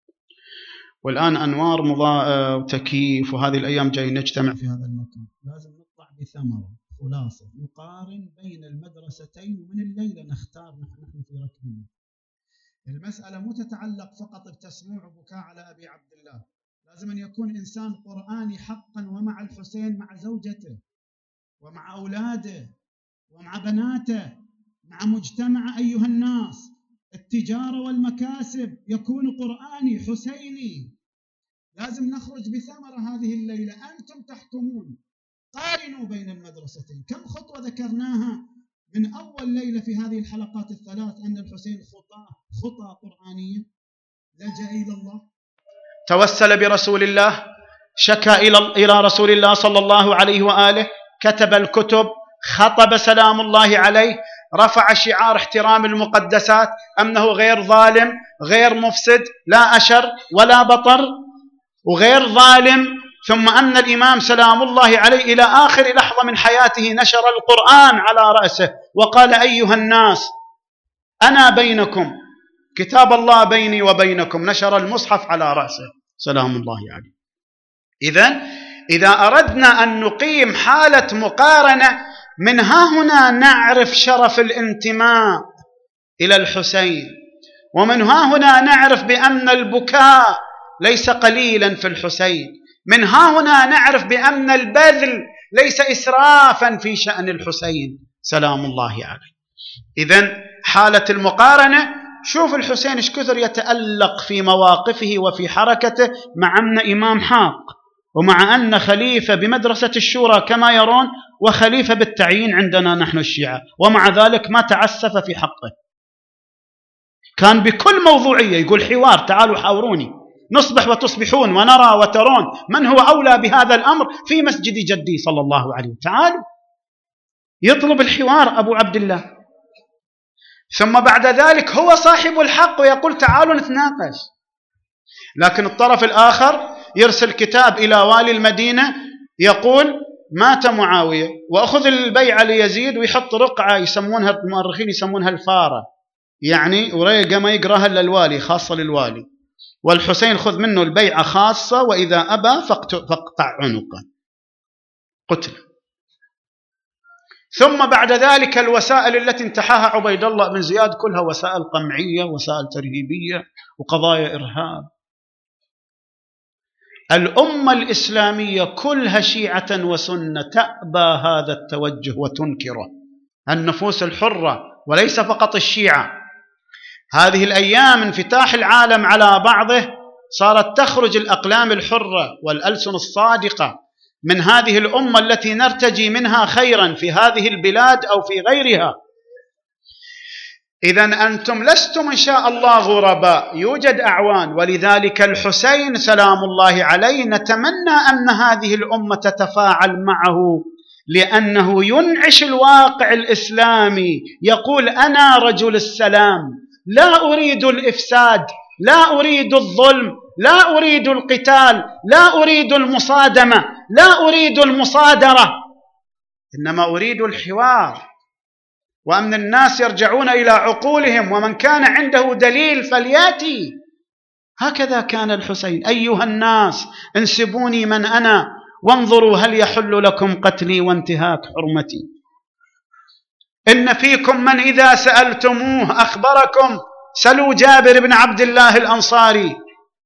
[SPEAKER 2] والآن أنوار مضاءة وتكييف وهذه الأيام جاي نجتمع في هذا المكان. لازم نطلع بثمرة خلاصة نقارن بين المدرستين، ومن الليلة نختار نحن في ركبنا. المسألة مو تتعلق فقط بتسميع وبكاء على أبي عبد الله، لازم أن يكون إنسان قرآني حقا، ومع الحسين مع زوجته ومع أولاده ومع بناته مع مجتمع أيها الناس. التجارة والمكاسب يكون قرآني حسيني. لازم نخرج بثمرة هذه الليلة. أنتم تحكمون. قارنوا بين المدرستين. كم خطوة ذكرناها من أول ليلة في هذه الحلقات الثلاث أن الحسين خطأ خطأ قرآنية. لجأ إلى الله، توسل برسول الله، شكى إلى إلى رسول الله صلى الله عليه وآله، كتب الكتب، خطب سلام الله عليه، رفع شعار احترام المقدسات، أنه غير ظالم، غير مفسد، لا أشر ولا بطر وغير ظالم. ثم أن الإمام سلام الله عليه إلى آخر لحظة من حياته نشر القرآن على رأسه وقال أيها الناس أنا بينكم، كتاب الله بيني وبينكم، نشر المصحف على رأسه سلام الله عليه. إذن إذا أردنا أن نقيم حالة مقارنة، من ها هنا نعرف شرف الانتماء إلى الحسين، ومن ها هنا نعرف بأن البكاء ليس قليلا في الحسين، من ها هنا نعرف بأن البذل ليس إسرافا في شأن الحسين سلام الله عليه. إذن حالة المقارنة، شوف الحسين ايش كثر يتألق في مواقفه وفي حركته، مع أن إمام حاق، ومع أن خليفة بمدرسة الشورى كما يرون، وخليفة بالتعيين عندنا نحن الشيعة، ومع ذلك ما تعسف في حقه. كان بكل موضوعية يقول حوار، تعالوا حاوروني، نصبح وتصبحون ونرى وترون من هو أولى بهذا الأمر في مسجد جدي صلى الله عليه وسلم. تعالوا، يطلب الحوار أبو عبد الله. ثم بعد ذلك هو صاحب الحق ويقول تعالوا نتناقش. لكن الطرف الآخر يرسل كتاب إلى والي المدينة يقول مات معاوية وأخذ البيعة ليزيد، ويحط رقعة يسمونها المؤرخين يسمونها الفارة، يعني ورقة ما يقراها إلا الوالي، خاصة للوالي، والحسين خذ منه البيعة خاصة، وإذا أبى فاقطع عنقه قتل. ثم بعد ذلك الوسائل التي انتحاها عبيد الله بن زياد كلها وسائل قمعية، وسائل ترهيبية، وقضايا إرهاب. الأمة الإسلامية كلها شيعة وسنة تأبى هذا التوجه وتنكره، النفوس الحرة وليس فقط الشيعة. هذه الأيام انفتاح العالم على بعضه، صارت تخرج الأقلام الحرة والألسن الصادقة من هذه الأمة التي نرتجي منها خيرا في هذه البلاد أو في غيرها. إذن أنتم لستم إن شاء الله غرباء، يوجد أعوان. ولذلك الحسين سلام الله عليه نتمنى أن هذه الأمة تتفاعل معه، لأنه ينعش الواقع الإسلامي، يقول أنا رجل السلام، لا أريد الإفساد، لا أريد الظلم، لا أريد القتال، لا أريد المصادمة، لا أريد المصادرة، إنما أريد الحوار، وأن الناس يرجعون إلى عقولهم، ومن كان عنده دليل فلياتي. هكذا كان الحسين. أيها الناس انسبوني من أنا، وانظروا هل يحل لكم قتلي وانتهاك حرمتي. إن فيكم من إذا سألتموه أخبركم. سلوا جابر بن عبد الله الأنصاري،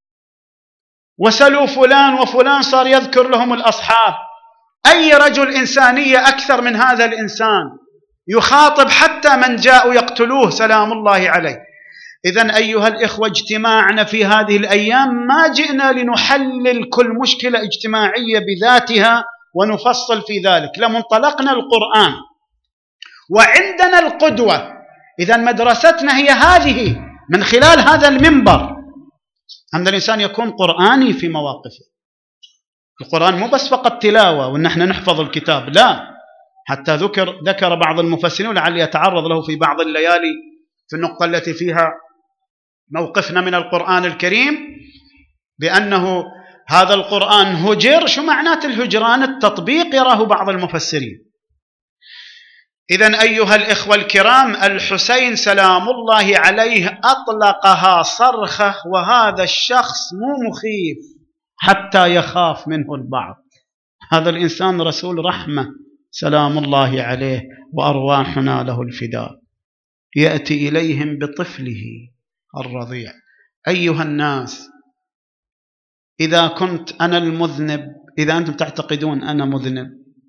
[SPEAKER 2] وسلوا فلان وفلان، صار يذكر لهم الأصحاب. أي رجل إنسانية أكثر من هذا الإنسان، يخاطب حتى من جاءوا يقتلوه سلام الله عليه. إذن أيها الإخوة، اجتماعنا في هذه الأيام ما جئنا لنحلل كل مشكلة اجتماعية بذاتها ونفصل في ذلك. لمنطلقنا القرآن وعندنا القدوة، إذا مدرستنا هي هذه. من خلال هذا المنبر أن الإنسان يكون قرآني في مواقفه. القرآن مو بس فقط تلاوة وأن احنا نحفظ الكتاب، لا، حتى ذكر ذكر بعض المفسرين ولعلي يتعرض له في بعض الليالي في النقطة التي فيها موقفنا من القرآن الكريم، بأنه هذا القرآن هجر. شو معنات الهجران؟ التطبيق يراه بعض المفسرين. إذن أيها الإخوة الكرام، الحسين سلام الله عليه أطلقها صرخة، وهذا الشخص مو مخيف حتى يخاف منه البعض. هذا الإنسان رسول رحمة سلام الله عليه، وأرواحنا له الفداء. يأتي إليهم بطفله الرضيع. أيها الناس، إذا كنت أنا المذنب، إذا أنتم تعتقدون أنا مذنب،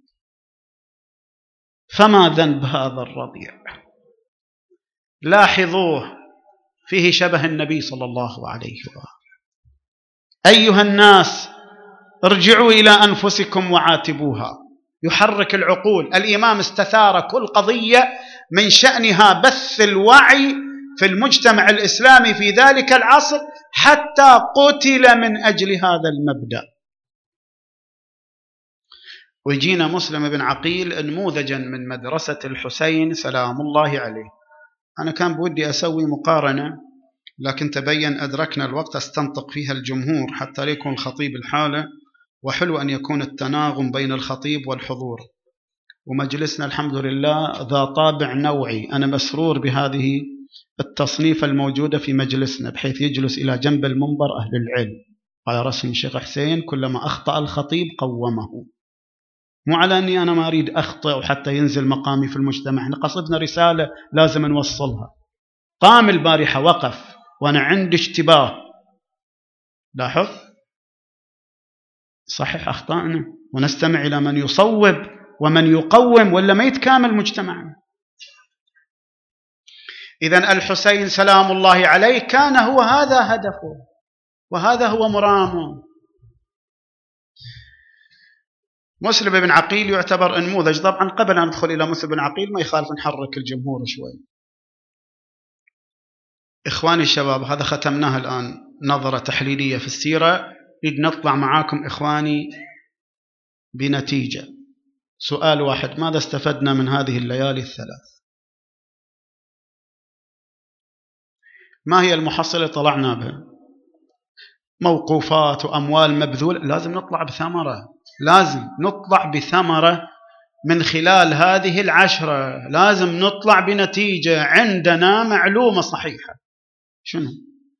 [SPEAKER 2] فما ذنب هذا الرضيع؟ لاحظوه، فيه شبه النبي صلى الله عليه وآله. أيها الناس، ارجعوا إلى أنفسكم وعاتبوها. يحرك العقول. الإمام استثار كل قضية من شأنها بث الوعي في المجتمع الإسلامي في ذلك العصر، حتى قتل من أجل هذا المبدأ. ويجينا مسلم بن عقيل نموذجا من مدرسة الحسين سلام الله عليه. أنا كان بودي أسوي مقارنة، لكن تبين أدركنا الوقت أستنطق فيها الجمهور حتى لا يكون الخطيب الحالة، وحلو أن يكون التناغم بين الخطيب والحضور. ومجلسنا الحمد لله ذا طابع نوعي. أنا مسرور بهذه التصنيف الموجودة في مجلسنا، بحيث يجلس إلى جنب المنبر أهل العلم على رسم الشيخ حسين، كلما أخطأ الخطيب قومه. مو على أني أنا ما أريد أخطئ وحتى ينزل مقامي في المجتمع، احنا قصدنا رسالة لازم نوصلها. قام البارحة وقف وأنا عندي اشتباه، لاحظ، صحح أخطائنا ونستمع إلى من يصوب ومن يقوم، ولا ما يتكامل مجتمعنا. إذن الحسين سلام الله عليه كان هو هذا هدفه وهذا هو مرامه. مسلم بن عقيل يعتبر نموذج. طبعا قبل أن ندخل إلى مسلم بن عقيل ما يخالف نحرك الجمهور شوي. إخواني الشباب، هذا ختمناها الآن نظرة تحليلية في السيرة. نريد نطلع معاكم إخواني بنتيجة. سؤال واحد: ماذا استفدنا من هذه الليالي الثلاث؟ ما هي المحصلة طلعنا بها؟ موقوفات وأموال مبذولة. لازم نطلع بثمرة، لازم نطلع بثمرة من خلال هذه العشرة. لازم نطلع بنتيجة، عندنا معلومة صحيحة. شنو؟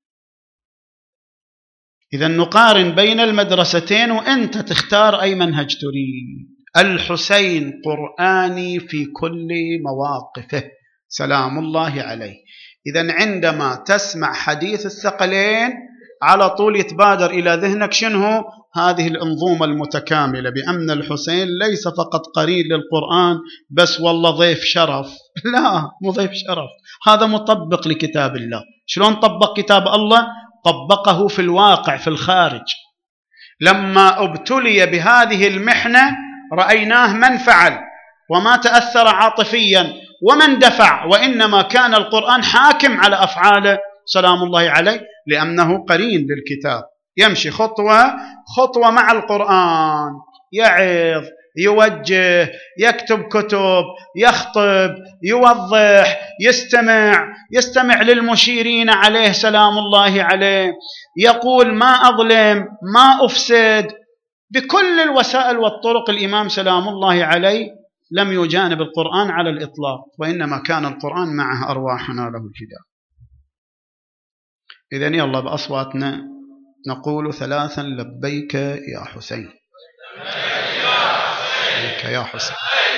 [SPEAKER 2] إذا نقارن بين المدرستين وأنت تختار أي منهج تريد. الحسين قرآني في كل مواقفه سلام الله عليه. إذا عندما تسمع حديث الثقلين على طول يتبادر إلى ذهنك شنو؟ هذه الأنظومة المتكاملة، بأن الحسين ليس فقط قرين للقرآن بس والله ضيف شرف. لا، مو ضيف شرف، هذا مطبق لكتاب الله. شلون طبق كتاب الله؟ طبقه في الواقع في الخارج. لما ابتلي بهذه المحنة رأيناه من فعل وما تأثر عاطفيا ومن دفع، وإنما كان القرآن حاكم على أفعاله سلام الله عليه، لأنه قرين للكتاب، يمشي خطوة خطوة مع القرآن، يعظ، يوجه، يكتب كتب، يخطب، يوضح، يستمع يستمع للمشيرين عليه سلام الله عليه، يقول ما أظلم، ما أفسد، بكل الوسائل والطرق. الإمام سلام الله عليه لم يجانب القرآن على الإطلاق، وإنما كان القرآن معه أرواحنا له الفداء. إذن يلا بأصواتنا نقول ثلاثا: لبيك يا حسين، لبيك يا حسين،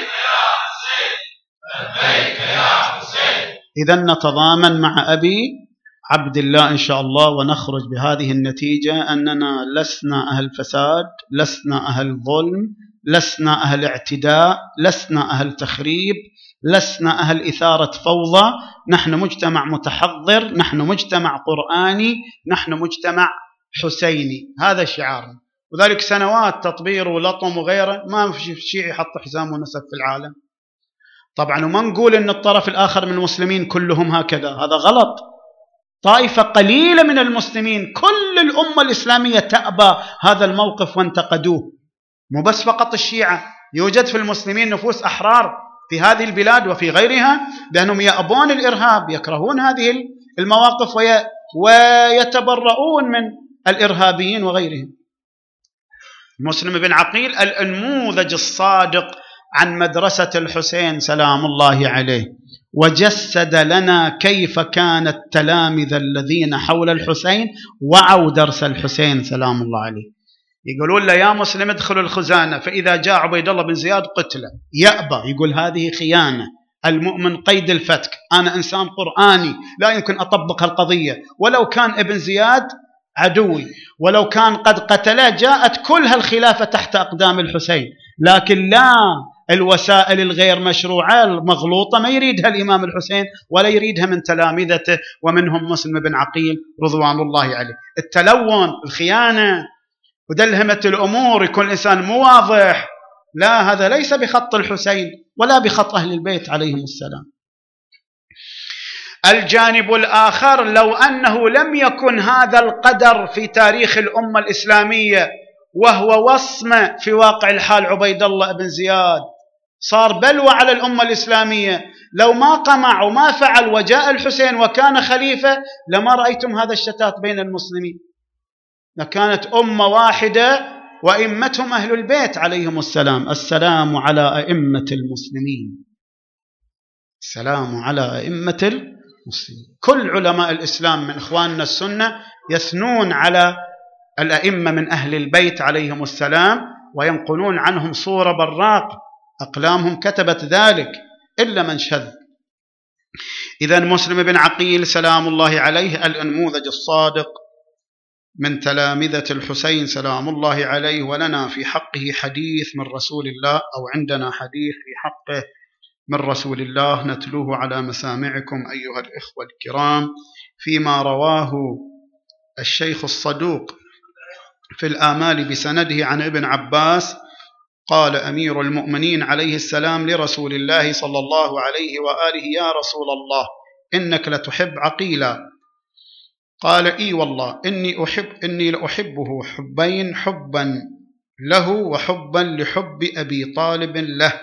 [SPEAKER 2] لبيك يا حسين. إذن نتضامن مع أبي عبد الله إن شاء الله، ونخرج بهذه النتيجة أننا لسنا أهل فساد، لسنا أهل ظلم، لسنا أهل اعتداء، لسنا أهل تخريب، لسنا أهل إثارة فوضى. نحن مجتمع متحضر، نحن مجتمع قرآني، نحن مجتمع حسيني. هذا شعارنا. وذلك سنوات تطبير ولطم وغيره، ما في شيء يحط حزام ونسب في العالم. طبعا وما نقول أن الطرف الآخر من المسلمين كلهم هكذا، هذا غلط. طائفة قليلة من المسلمين، كل الأمة الإسلامية تأبى هذا الموقف وانتقدوه، مو بس فقط الشيعة، يوجد في المسلمين نفوس أحرار في هذه البلاد وفي غيرها بأنهم يأبون الإرهاب، يكرهون هذه المواقف ويتبرؤون من الإرهابيين وغيرهم. مسلم بن عقيل النموذج الصادق عن مدرسة الحسين سلام الله عليه، وجسد لنا كيف كان التلامذة الذين حول الحسين وعوا درس الحسين سلام الله عليه. يقولون له يا مسلم ادخلوا الخزانة، فإذا جاء عبيد الله بن زياد قتله، يأبى، يقول هذه خيانة، المؤمن قيد الفتك، أنا إنسان قرآني لا يمكن أطبق هالقضية، ولو كان ابن زياد عدوي، ولو كان قد قتله، جاءت كل هالخلافة تحت أقدام الحسين، لكن لا، الوسائل الغير مشروعة المغلوطة ما يريدها الإمام الحسين ولا يريدها من تلامذته ومنهم مسلم بن عقيل رضوان الله عليه. التلون، الخيانة ودلهمة الأمور، يكون الإنسان مو واضح، لا، هذا ليس بخط الحسين ولا بخط أهل البيت عليهم السلام. الجانب الآخر، لو أنه لم يكن هذا القدر في تاريخ الأمة الإسلامية وهو وصمة في واقع الحال عبيد الله بن زياد، صار بلوى على الأمة الإسلامية، لو ما قمع وما فعل وجاء الحسين وكان خليفة لما رأيتم هذا الشتات بين المسلمين، لكانت أمة واحدة وأئمتهم أهل البيت عليهم السلام. السلام على أئمة المسلمين، السلام على أئمة المسلمين. كل علماء الإسلام من إخواننا السنة يثنون على الأئمة من أهل البيت عليهم السلام وينقلون عنهم صورة براق، أقلامهم كتبت ذلك إلا من شذ. إذن مسلم بن عقيل سلام الله عليه النموذج الصادق من تلامذة الحسين سلام الله عليه، ولنا في حقه حديث من رسول الله، أو عندنا حديث في حقه من رسول الله نتلوه على مسامعكم أيها الإخوة الكرام، فيما رواه الشيخ الصدوق في الآمال بسنده عن ابن عباس قال أمير المؤمنين عليه السلام لرسول الله صلى الله عليه وآله: يا رسول الله إنك لتحب عقيلا. قال: إي والله إني أحب إني لأحبه حبين، حبا له وحبا لحب أبي طالب له،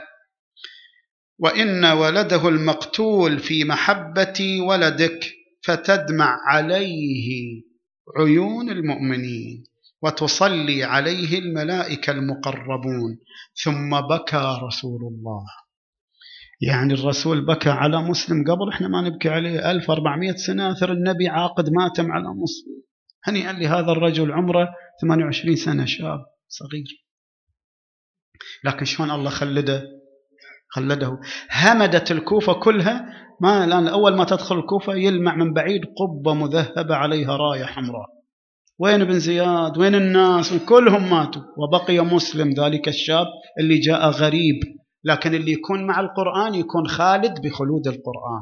[SPEAKER 2] وإن ولده المقتول في محبة ولدك، فتدمع عليه عيون المؤمنين وتصلي عليه الملائكة المقربون. ثم بكى رسول الله. يعني الرسول بكى على مسلم قبل احنا ما نبكي عليه. ألف وأربعمائة سنة أثر النبي عاقد ماتم على مسلم. هنيئا لهذا الرجل عمره ثمانية وعشرين سنة، شاب صغير، لكن شلون الله خلده خلده همدت الكوفة كلها. ما الآن أول ما تدخل الكوفة يلمع من بعيد قبة مذهبة عليها راية حمراء. وين ابن زياد؟ وين الناس؟ كلهم ماتوا، وبقي مسلم ذلك الشاب اللي جاء غريب، لكن اللي يكون مع القرآن يكون خالد بخلود القرآن.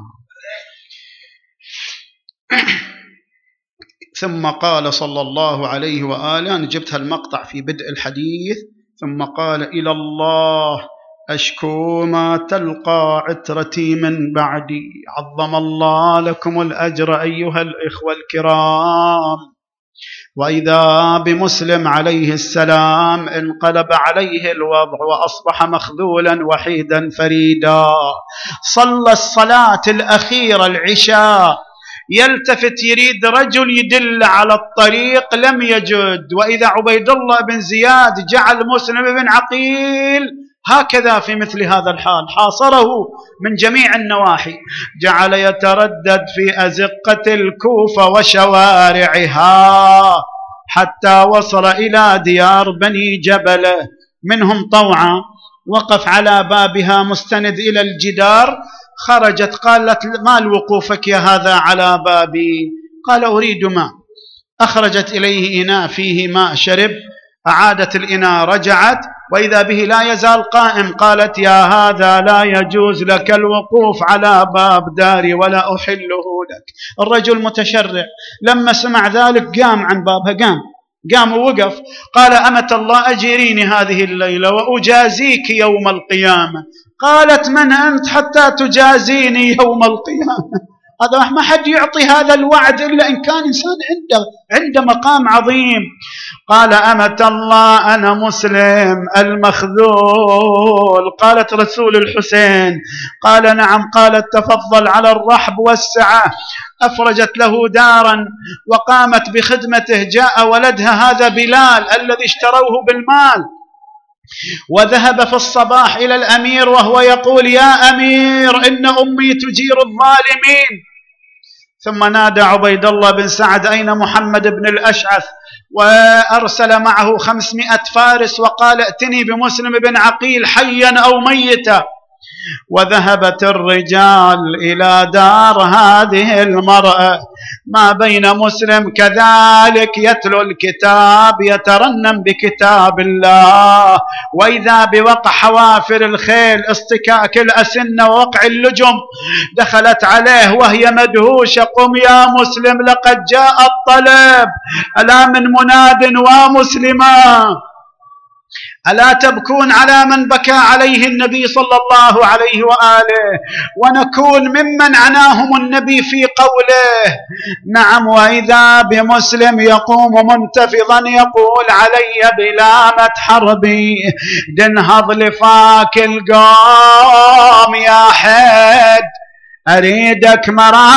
[SPEAKER 2] ثم قال صلى الله عليه وآله، أنا جبت هالمقطع في بدء الحديث، ثم قال: إلى الله أشكو ما تلقى عترتي من بعدي، عظم الله لكم الأجر أيها الإخوة الكرام. وإذا بمسلم عليه السلام انقلب عليه الوضع وأصبح مخذولا وحيدا فريدا. صلى الصلاة الأخيرة العشاء، يلتفت يريد رجل يدل على الطريق لم يجد، وإذا عبيد الله بن زياد جعل مسلم بن عقيل هكذا في مثل هذا الحال، حاصره من جميع النواحي، جعل يتردد في أزقة الكوفة وشوارعها حتى وصل إلى ديار بني جبلة، منهم طوعا، وقف على بابها مستند إلى الجدار. خرجت قالت: ما الوقوفك يا هذا على بابي؟ قال: أريد ماء. أخرجت إليه إناء فيه ماء، شرب، أعادت الإناء، رجعت وإذا به لا يزال قائم. قالت: يا هذا لا يجوز لك الوقوف على باب داري ولا أحله لك. الرجل متشرع، لما سمع ذلك قام عن بابها، قام قام ووقف قال أمة الله أجيريني هذه الليلة وأجازيك يوم القيامة. قالت من أنت حتى تجازيني يوم القيامة؟ هذا ما حد يعطي هذا الوعد إلا إن كان إنسان عنده عنده مقام عظيم. قال أمة الله أنا مسلم المخذول. قالت رسول الحسين. قال نعم. قالت تفضل على الرحب والسعة. أفرجت له دارا وقامت بخدمته. جاء ولدها هذا بلال الذي اشتروه بالمال وذهب في الصباح إلى الأمير وهو يقول يا أمير إن أمي تجير الظالمين. ثم نادى عبيد الله بن سعد أين محمد بن الأشعث؟ وأرسل معه خمسمائة فارس وقال ائتني بمسلم بن عقيل حيا أو ميتا. وذهبت الرجال إلى دار هذه المرأة. ما بين مسلم كذلك يتلو الكتاب يترنم بكتاب الله، وإذا بوقع حوافر الخيل اصطكاك الأسنة ووقع اللجم. دخلت عليه وهي مدهوشة قم يا مسلم لقد جاء الطلب، ألا من مناد ومسلما ألا تبكون على من بكى عليه النبي صلى الله عليه وآله ونكون ممن عناهم النبي في قوله. نعم. وإذا بمسلم يقوم منتفضا يقول علي بلامة حربي دنهض لفاك القوم يا حد أريدك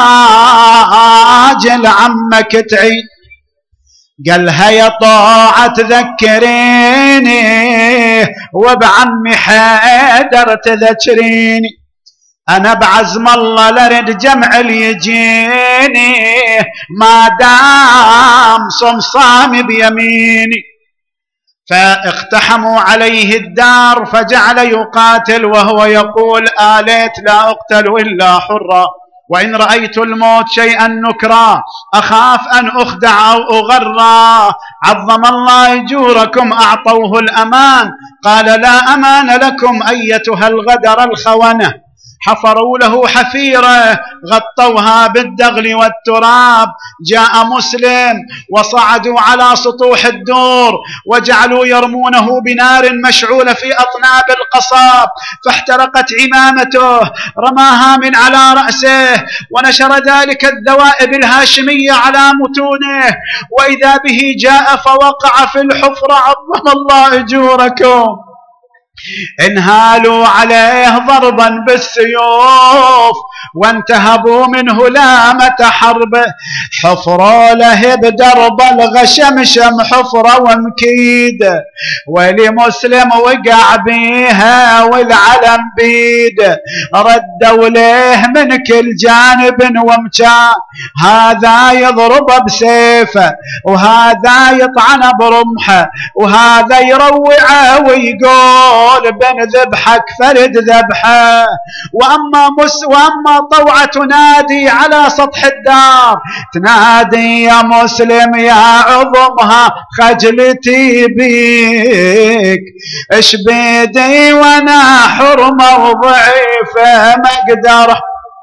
[SPEAKER 2] مراجل عمك تعيد. قالها يا طاعة تذكريني وبعمي حيدر تذكريني، أنا بعزم الله لرد جمع يجيني ما دام صمصامي بيميني. فاقتحموا عليه الدار فجعل يقاتل وهو يقول آليت لا أقتل إلا حرا، وإن رأيت الموت شيئا نكرا أخاف أن أخدع أو أغرى. عظم الله أجوركم أعطوه الأمان. قال لا أمان لكم أيتها الغدر الخونة. حفروا له حفيرة غطوها بالدغل والتراب. جاء مسلم وصعدوا على سطوح الدور وجعلوا يرمونه بنار مشعولة في أطناب القصاب فاحترقت عمامته، رماها من على رأسه ونشر ذلك الذوائب الهاشمية على متونه، وإذا به جاء فوقع في الحفرة. عظم الله أجوركم. انهالوا عليه ضربا بالسيوف وانتهبوا منه لامة حرب. حفروا له بدرب الغشمشم حفرة ومكيد، ولمسلم وقع بيها والعلم بيد. ردوا له من كل جانب ومكان، هذا يضرب بسيفه وهذا يطعن برمحه وهذا يروعه ويقول بن ذبحك فرد ذبحه. وأما, مس وأما طوعة تنادي على سطح الدار تنادي يا مسلم يا عظمها خجلتي بيك، اش بيدي وانا حرمة وضعيفة ما اقدر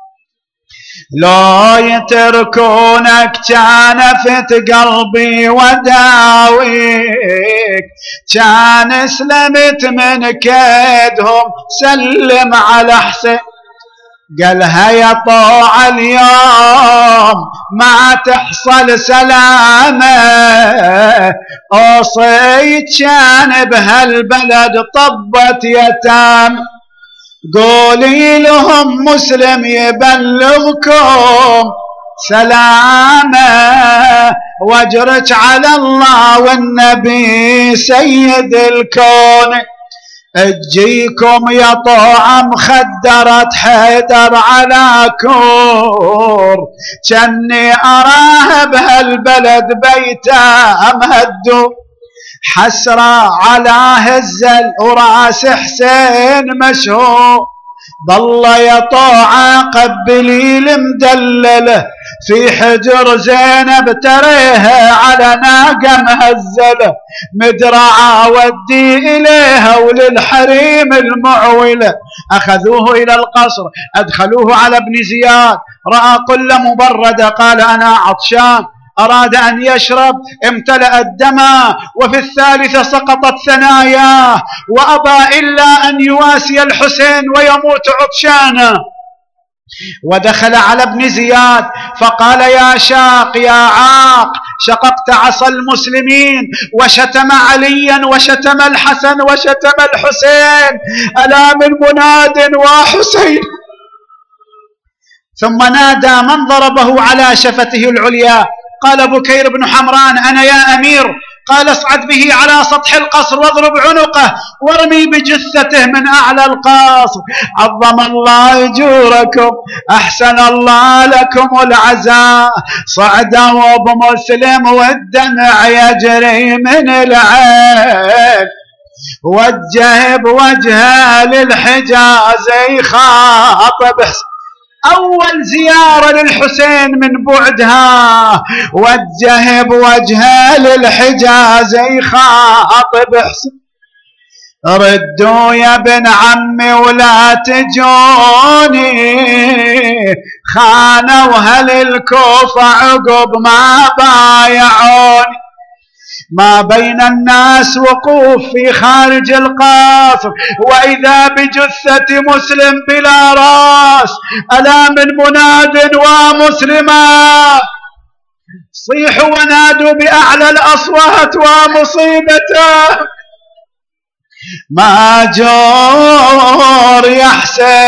[SPEAKER 2] لو يتركونك كان فت قلبي وداويك، كان سلمت من كيدهم سلم على حسين. قالها يا طوع اليوم ما تحصل سلامة، أوصيت كان بهالبلد طبت يتام. قولي لهم مسلم يبلغكم سلامة، واجرك على الله والنبي سيد الكون. اجيكم يا طوع مخدرة حيدر على كور، جني أراه بهالبلد بيته مهدو. حسرة على هزل وراس حسين مشهور، ضل يا طوعة قبلي المدلله في حجر زينب تريها على ناقة مهزله، مدرعة ودي إليها وللحريم المعولة. أخذوه إلى القصر أدخلوه على ابن زياد، رأى قلة مبردة قال أنا عطشان. أراد أن يشرب امتلأ الدم، وفي الثالثة سقطت ثناياه، وأبى إلا أن يواسي الحسين ويموت عطشانا. ودخل على ابن زياد فقال: يا شاق يا عاق، شققت عصا المسلمين، وشتم عليا وشتم الحسن وشتم الحسين، ألا من مناد وحسين. ثم نادى من ضربه على شفته العليا، قال بكير بن حمران: أنا يا أمير. قال: اصعد به على سطح القصر واضرب عنقه وارمي بجثته من أعلى القصر. عظم الله أجوركم، أحسن الله لكم العزاء. صعدوا بمسلم والدمع يجري من العين، وجه بوجهه للحجاز يخاطب. أول زيارة للحسين من بعدها، وجه بوجهه للحجاز يخاطب حسين: ردوا يا ابن عمي ولا تجوني، خانوا أهل الكوفة عقب ما بايعوني. ما بين الناس وقوف في خارج القصر، وإذا بجثة مسلم بلا راس. ألا من مناد ومسلما، صيحوا ونادوا بأعلى الأصوات ومصيبته. ماجور يا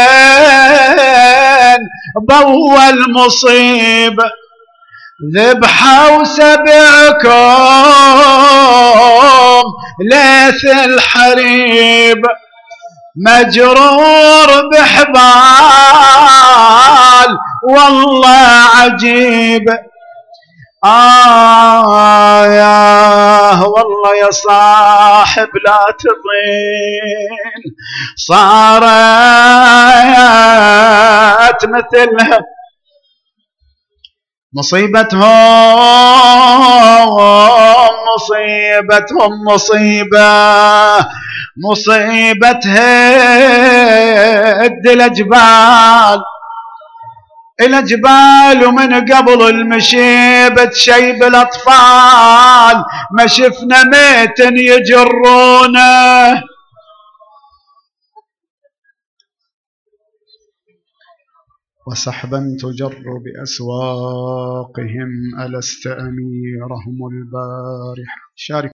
[SPEAKER 2] حسين ضوى المصيبة، ذبحوا سبعكم ليث الحريب، مجرور بحبال والله عجيب. آه يا والله يا صاحب لا تضين، صارت مثلها مصيبتهم مصيبتهم مصيبة مصيبة هد الجبال الجبال، ومن قبل المشيبة شيب الأطفال، ما شفنا ميت يجرونه. وسحبا تجر بأسواقهم ألست أميرهم البارحة. شارك